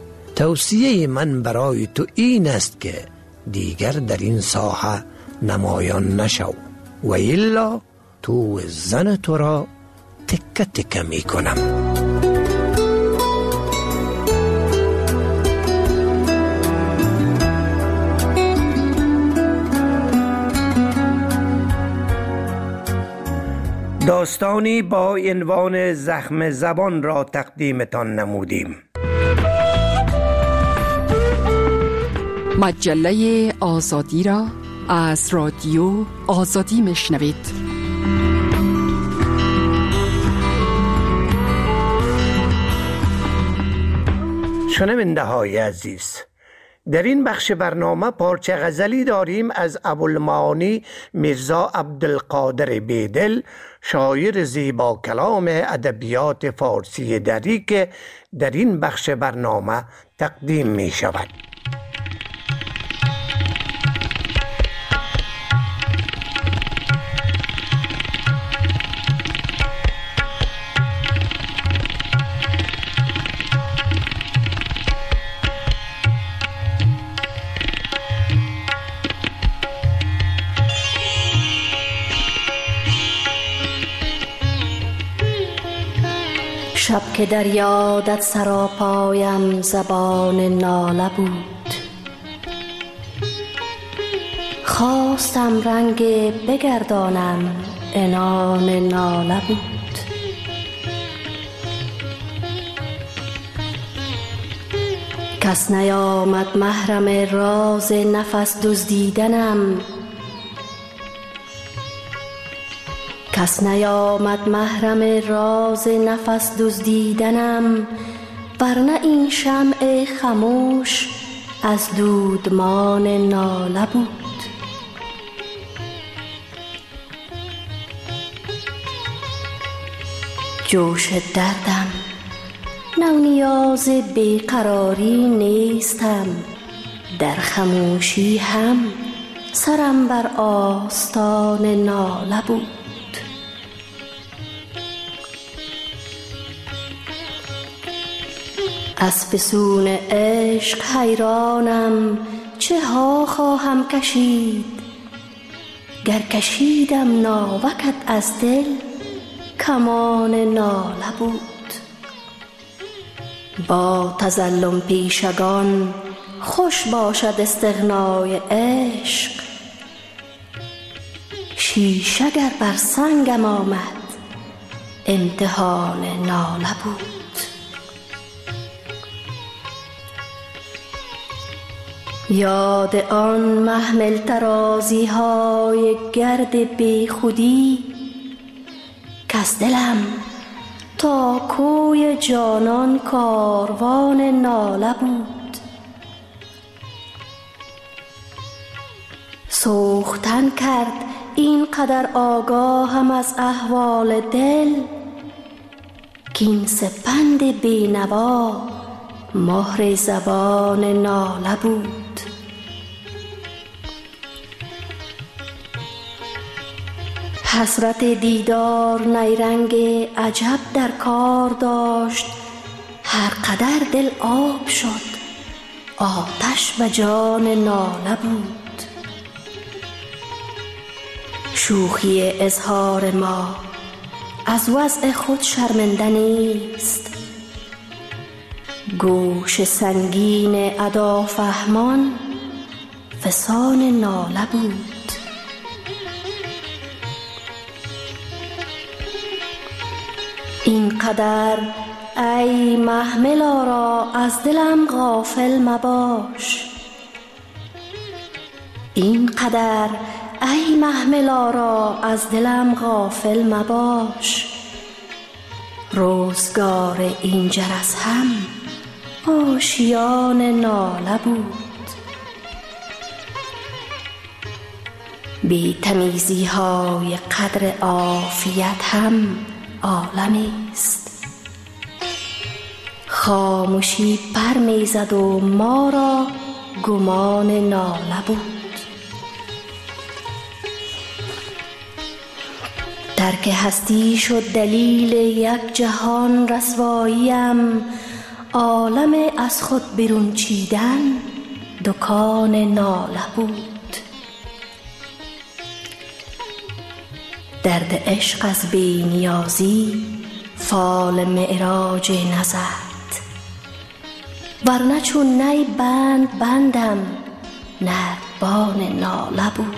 Speaker 10: توصیه من برای تو این است که دیگر در این ساحه نمایان نشو و الا تو زن تو را تکه تکه می کنم. داستانی با عنوان زخم زبان را تقدیمتان نمودیم.
Speaker 9: مجله آزادی را از رادیو آزادی میشنوید.
Speaker 10: شنونده های عزیز، در این بخش برنامه پارچه غزلی داریم از ابوالمعانی میرزا عبدالقادر بیدل، شاعر زیبا کلام ادبیات فارسی دری که در این بخش برنامه تقدیم می شود.
Speaker 13: شب که در یادت سراپایم زبان ناله بود، خواستم رنگ بگردانم عنان ناله بود. کس نیامد محرم راز نفس دزدیدنم، کس نیامد محرم راز نفس دزدیدنم، ورنه این شمع خموش از دودمان ناله بود. جوش دردم نو نیاز بیقراری نیستم، در خموشی هم سرم بر آستان ناله بود. از فسون عشق حیرانم چه ها خواهم کشید، گر کشیدم ناوکت از دل کمان ناله بود. با تظلم پیشگان خوش باشد استغنای عشق، شیشه گر بر سنگم آمد امتحان ناله بود. یاد آن محمل ترازی های گرد بی خودی کز دلم تا کوی جانان کاروان ناله بود. سوختن کرد این قدر آگاهم از احوال دل کین سپند بینوا مهر زبان ناله بود. حسرت دیدار نیرنگ عجب در کار داشت، هر قدر دل آب شد آتش و جان ناله بود. شوخی اظهار ما از وضع خود شرمنده نیست، گوش سنگین ادا فهمان فسان ناله بود. این قدر ای محمل آرا از دلم غافل مباش، این قدر ای محمل آرا از دلم غافل مباش. روزگار این جرس هم آشیان ناله بود. بی تمیزی های قدر عافیت هم عالمی است، خاموشی پر میزد و ما را گمان ناله بود. ترک هستی شد دلیل یک جهان رسواییم، عالم از خود برون چیدن دکان ناله بود. درد عشق از بی نیازی فال معراج نزد، ورنه چون نی بند بندم نردبان ناله بود.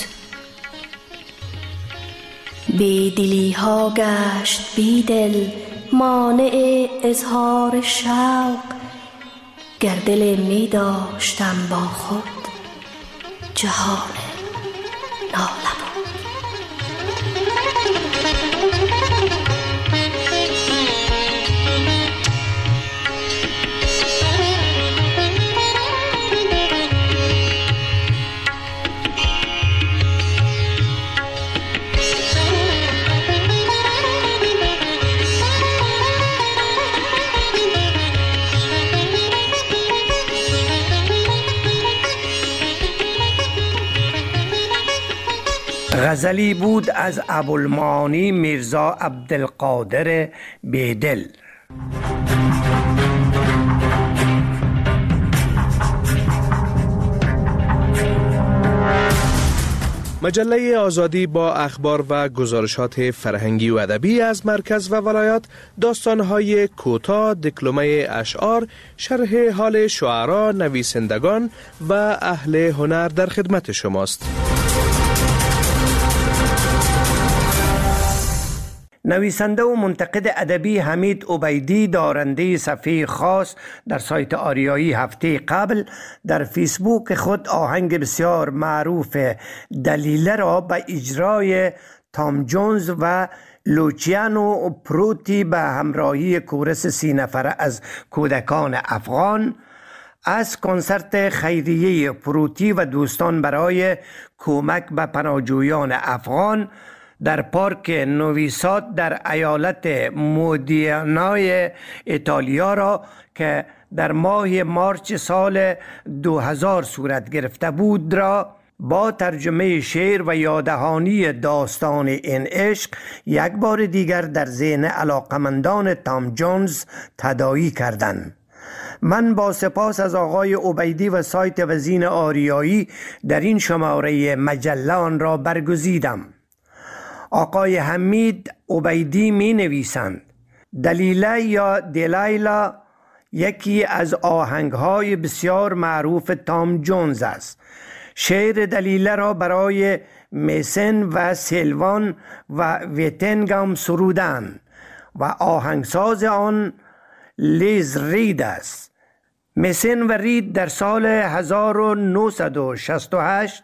Speaker 13: بی دلی ها گشت بی دل مانع اظهار شوق، گر دل می داشتم با خود جهان ناله بود.
Speaker 10: غزلی بود از ابوالمعانی میرزا عبدالقادر بیدل.
Speaker 19: مجله آزادی با اخبار و گزارشات فرهنگی و ادبی از مرکز و ولایات، داستان‌های کوتاه، دکلمه اشعار، شرح حال شعرا، نویسندگان و اهل هنر در خدمت شماست.
Speaker 10: نویسنده و منتقد ادبی حمید عبیدی، دارنده صفحه خاص در سایت آریایی، هفته قبل در فیسبوک خود آهنگ بسیار معروف دلیله را به اجرای تام جونز و لوچیانو پروتی به همراهی کورس سی نفره از کودکان افغان از کنسرت خیریه پروتی و دوستان برای کمک به پناهجویان افغان در پارک نویساد در ایالت مودیانای ایتالیا را که در ماه مارچ سال دو هزار صورت گرفته بود را با ترجمه شعر و یاددهانی داستان این عشق یک بار دیگر در ذهن علاقمندان تام جونز تداعی کردند. من با سپاس از آقای عبیدی و سایت وزین آریایی در این شماره مجله آن را برگزیدم. آقای حمید عبیدی می نویسند: دلیله یا دلایلا یکی از آهنگهای بسیار معروف تام جونز است. شعر دلیله را برای میسن و سیلوان و ویتنگام سرودند و آهنگساز آن لیز رید است. میسن و رید در سال هزار و نهصد و شصت و هشت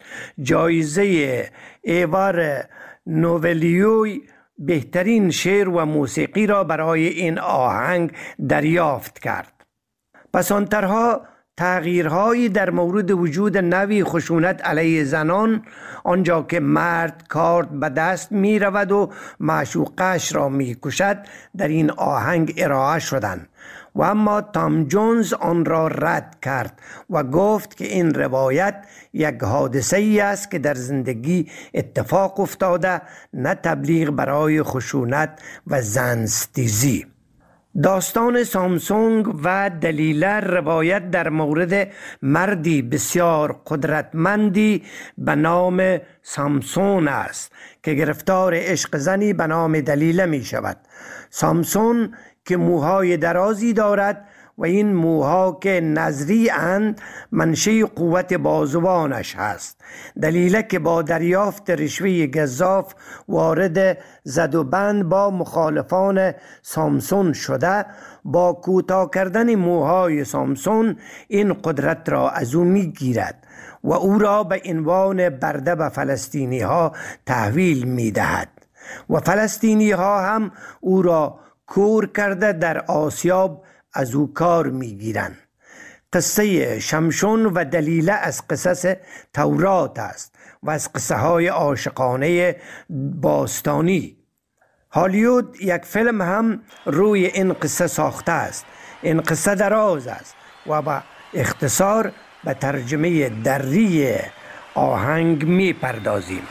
Speaker 10: جایزه ایوار نوبلیوی بهترین شعر و موسیقی را برای این آهنگ دریافت کرد. پسانترها تغییرهایی در مورد وجود نوی خشونت علیه زنان، آنجا که مرد کارد به دست می رود و معشوقش را می کشد، در این آهنگ ارائه شدند و اما تام جونز آن را رد کرد و گفت که این روایت یک حادثه ای است که در زندگی اتفاق افتاده، نه تبلیغ برای خشونت و زنستیزی. داستان سامسونگ و دلیله روایت در مورد مردی بسیار قدرتمندی به نام سامسون است که گرفتار عشق زنی به نام دلیله می شود. سامسون که موهای درازی دارد و این موها که نظری اند منشأ قوت بازوانش هست. دلیله که با دریافت رشوه گزاف وارد زد و بند با مخالفان سامسون شده، با کوتاه کردن موهای سامسون این قدرت را از او می گیرد و او را به عنوان برده به فلسطینی ها تحویل می دهد و فلسطینی ها هم او را کور کرده در آسیاب از او کار می گیرند. قصه شمشون و دلیله از قصص تورات است و از قصه های عاشقانه باستانی. هالیوود یک فیلم هم روی این قصه ساخته است. این قصه دراز است و با اختصار به ترجمه دری آهنگ می پردازیم.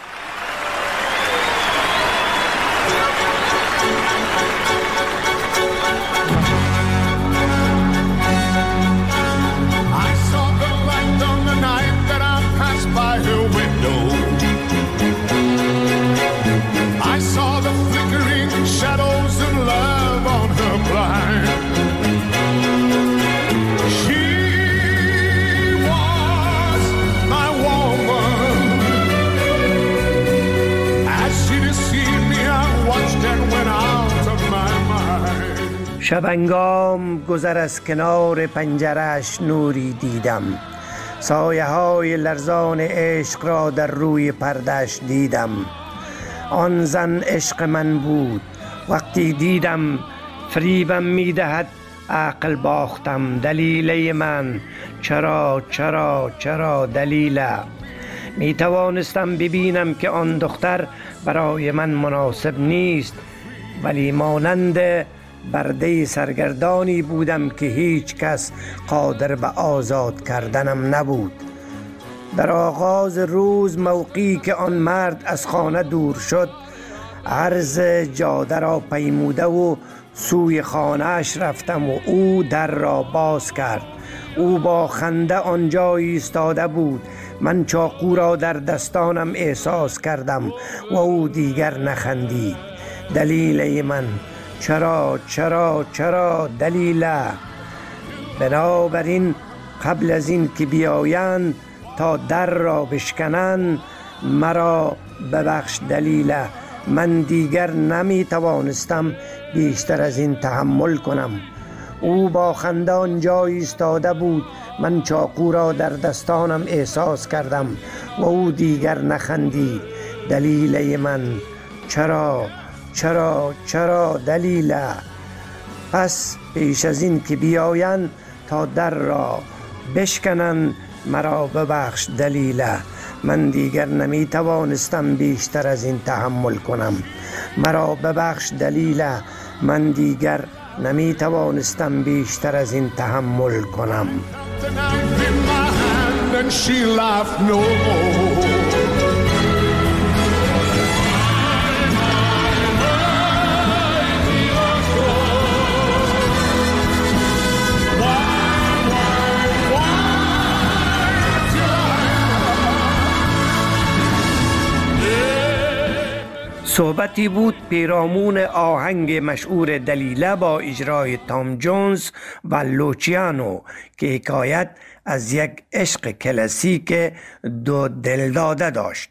Speaker 10: شبنگام گذر از کنار پنجرش نوری دیدم، سایه های لرزان عشق را در روی پردش دیدم. آن زن عشق من بود، وقتی دیدم فریبم میدهد عقل باختم. دلیله من چرا چرا چرا دلیله؟ می توانستم ببینم که آن دختر برای من مناسب نیست، ولی مانند برده سرگردانی بودم که هیچ کس قادر به آزاد کردنم نبود. در آغاز روز موقعی که آن مرد از خانه دور شد، عرض جاده را پیموده و سوی خانه‌اش رفتم و او در را باز کرد. او با خنده آنجا ایستاده بود. من چاقو را در دستانم احساس کردم و او دیگر نخندید. دلیله من چرا چرا چرا دلیله؟ بنابراین قبل از این که بیایند تا در را بشکنند، مرا ببخش دلیله. من دیگر نمی توانستم بیشتر از این تحمل کنم. او با خنده آنجا ایستاده بود. من چاقو را در دستانم احساس کردم و او دیگر نخندید. دلیله من چرا چرا چرا دلیله؟ پس پیش از این که بیایند تا در را بشکنند، مرا ببخش دلیله. من دیگر نمی توانستم بیشتر از این تحمل کنم. مرا ببخش دلیله. من دیگر نمی توانستم بیشتر از این تحمل کنم. صحبتی بود پیرامون آهنگ مشهور دلیله با اجرای تام جونز و لوچیانو که حکایت از یک عشق کلاسیک دو دلداده داشت.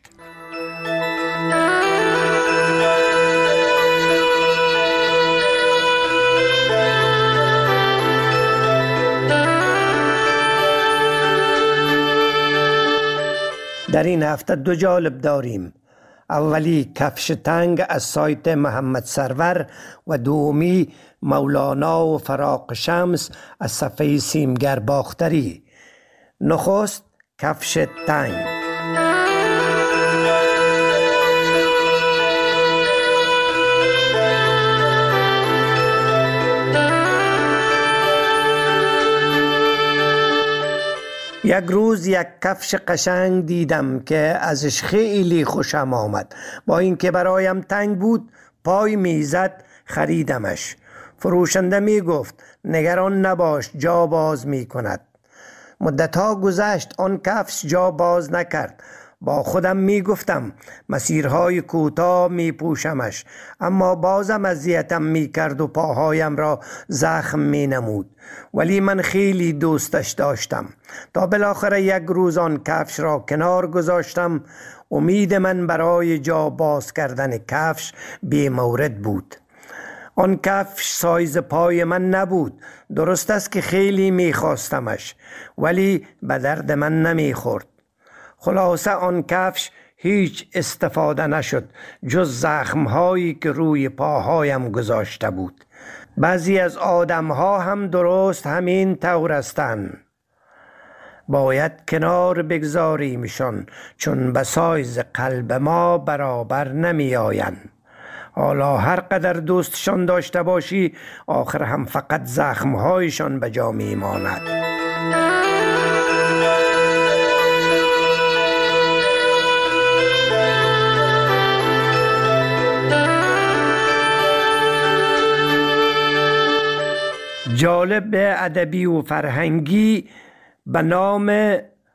Speaker 10: در این هفته دو جالب داریم. اولی کفش تنگ از سایت محمد سرور و دومی مولانا و فراق شمس از صفحه سیمگر باختری. نخست کفش تنگ. یک روز یک کفش قشنگ دیدم که ازش خیلی خوشم آمد. با اینکه برایم تنگ بود پای میزد خریدمش. فروشنده می گفت نگران نباش جا باز می کند. مدتها گذشت آن کفش جا باز نکرد. با خودم می گفتم مسیرهای کوتاه می پوشمش، اما بازم اذیتم می کرد و پاهایم را زخم می نمود. ولی من خیلی دوستش داشتم تا بالاخره یک روز آن کفش را کنار گذاشتم. امید من برای جا باز کردن کفش بی مورد بود. آن کفش سایز پای من نبود. درست است که خیلی می خواستمش ولی به درد من نمی خورد. خلاصه آن کفش هیچ استفاده نشد جز زخمهایی که روی پاهایم گذاشته بود. بعضی از آدمها هم درست همین طور هستند. باید کنار بگذاریمشان چون به سایز قلب ما برابر نمی آیند. حالا هر قدر دوستشان داشته باشی آخر هم فقط زخمهایشان به جا می ماند. جالب ادبی و فرهنگی به نام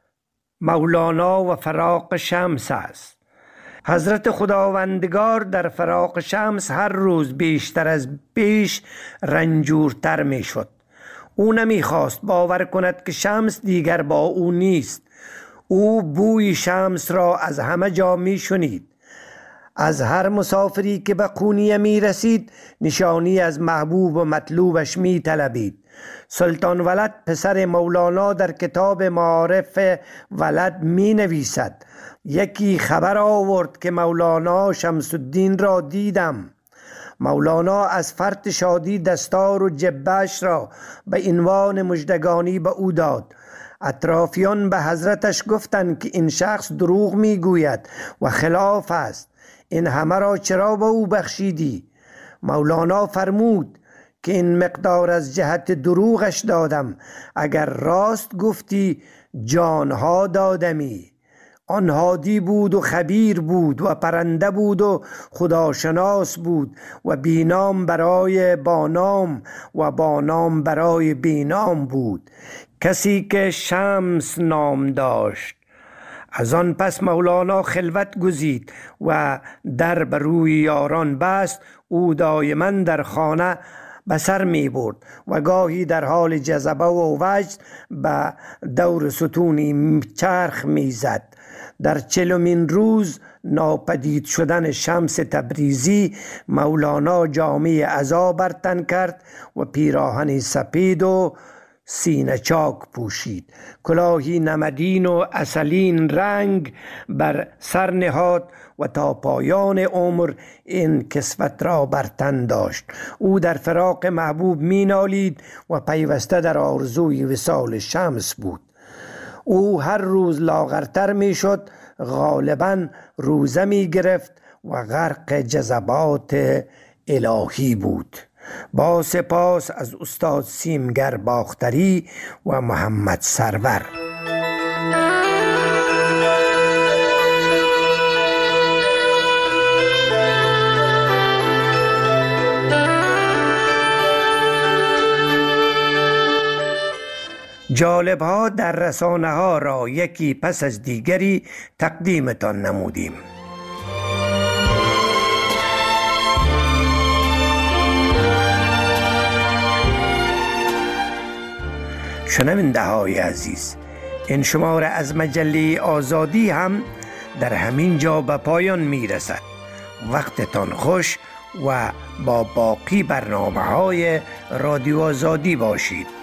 Speaker 10: مولانا و فراق شمس است. حضرت خداوندگار در فراق شمس هر روز بیشتر از پیش رنجورتر می شد. او نمی خواست باور کند که شمس دیگر با او نیست. او بوی شمس را از همه جا می شنید. از هر مسافری که به قونیه می رسید نشانی از محبوب و مطلوبش می طلبید. سلطان ولد پسر مولانا در کتاب معارف ولد می نویسد یکی خبر آورد که مولانا شمس الدین را دیدم. مولانا از فرط شادی دستار و جبهش را به عنوان مژدگانی به او داد. اطرافیان به حضرتش گفتند که این شخص دروغ می گوید و خلاف است. این همه را چرا به او بخشیدی؟ مولانا فرمود که این مقدار از جهت دروغش دادم، اگر راست گفتی جانها دادمی. آن هادی بود و خبیر بود و پرنده بود و خداشناس بود و بینام برای بانام و بانام برای بینام بود، کسی که شمس نام داشت. از آن پس مولانا خلوت گزید و در بر روی یاران بست. او دایما در خانه به سر می برد و گاهی در حال جذبه و وجد به دور ستونی چرخ می زد. در چلمین روز ناپدید شدن شمس تبریزی مولانا جامه عزا بر تن کرد و پیراهن سپید و سینه چاک پوشید. کلاهی نمدین و اصلین رنگ بر سر نهاد و تا پایان عمر این کسوت را بر تن داشت. او در فراق محبوب می نالید و پیوسته در آرزوی وصال شمس بود. او هر روز لاغرتر می شد، غالباً روزه می گرفت و غرق جذبات الهی بود. با سپاس از استاد سیمگر باختری و محمد سرور. جالب ها در رسانه ها را یکی پس از دیگری تقدیمتان نمودیم. شنونده های عزیز، این شماره از مجله آزادی هم در همین جا به پایان می رسد. وقتتان خوش و با باقی برنامه های رادیو آزادی باشید.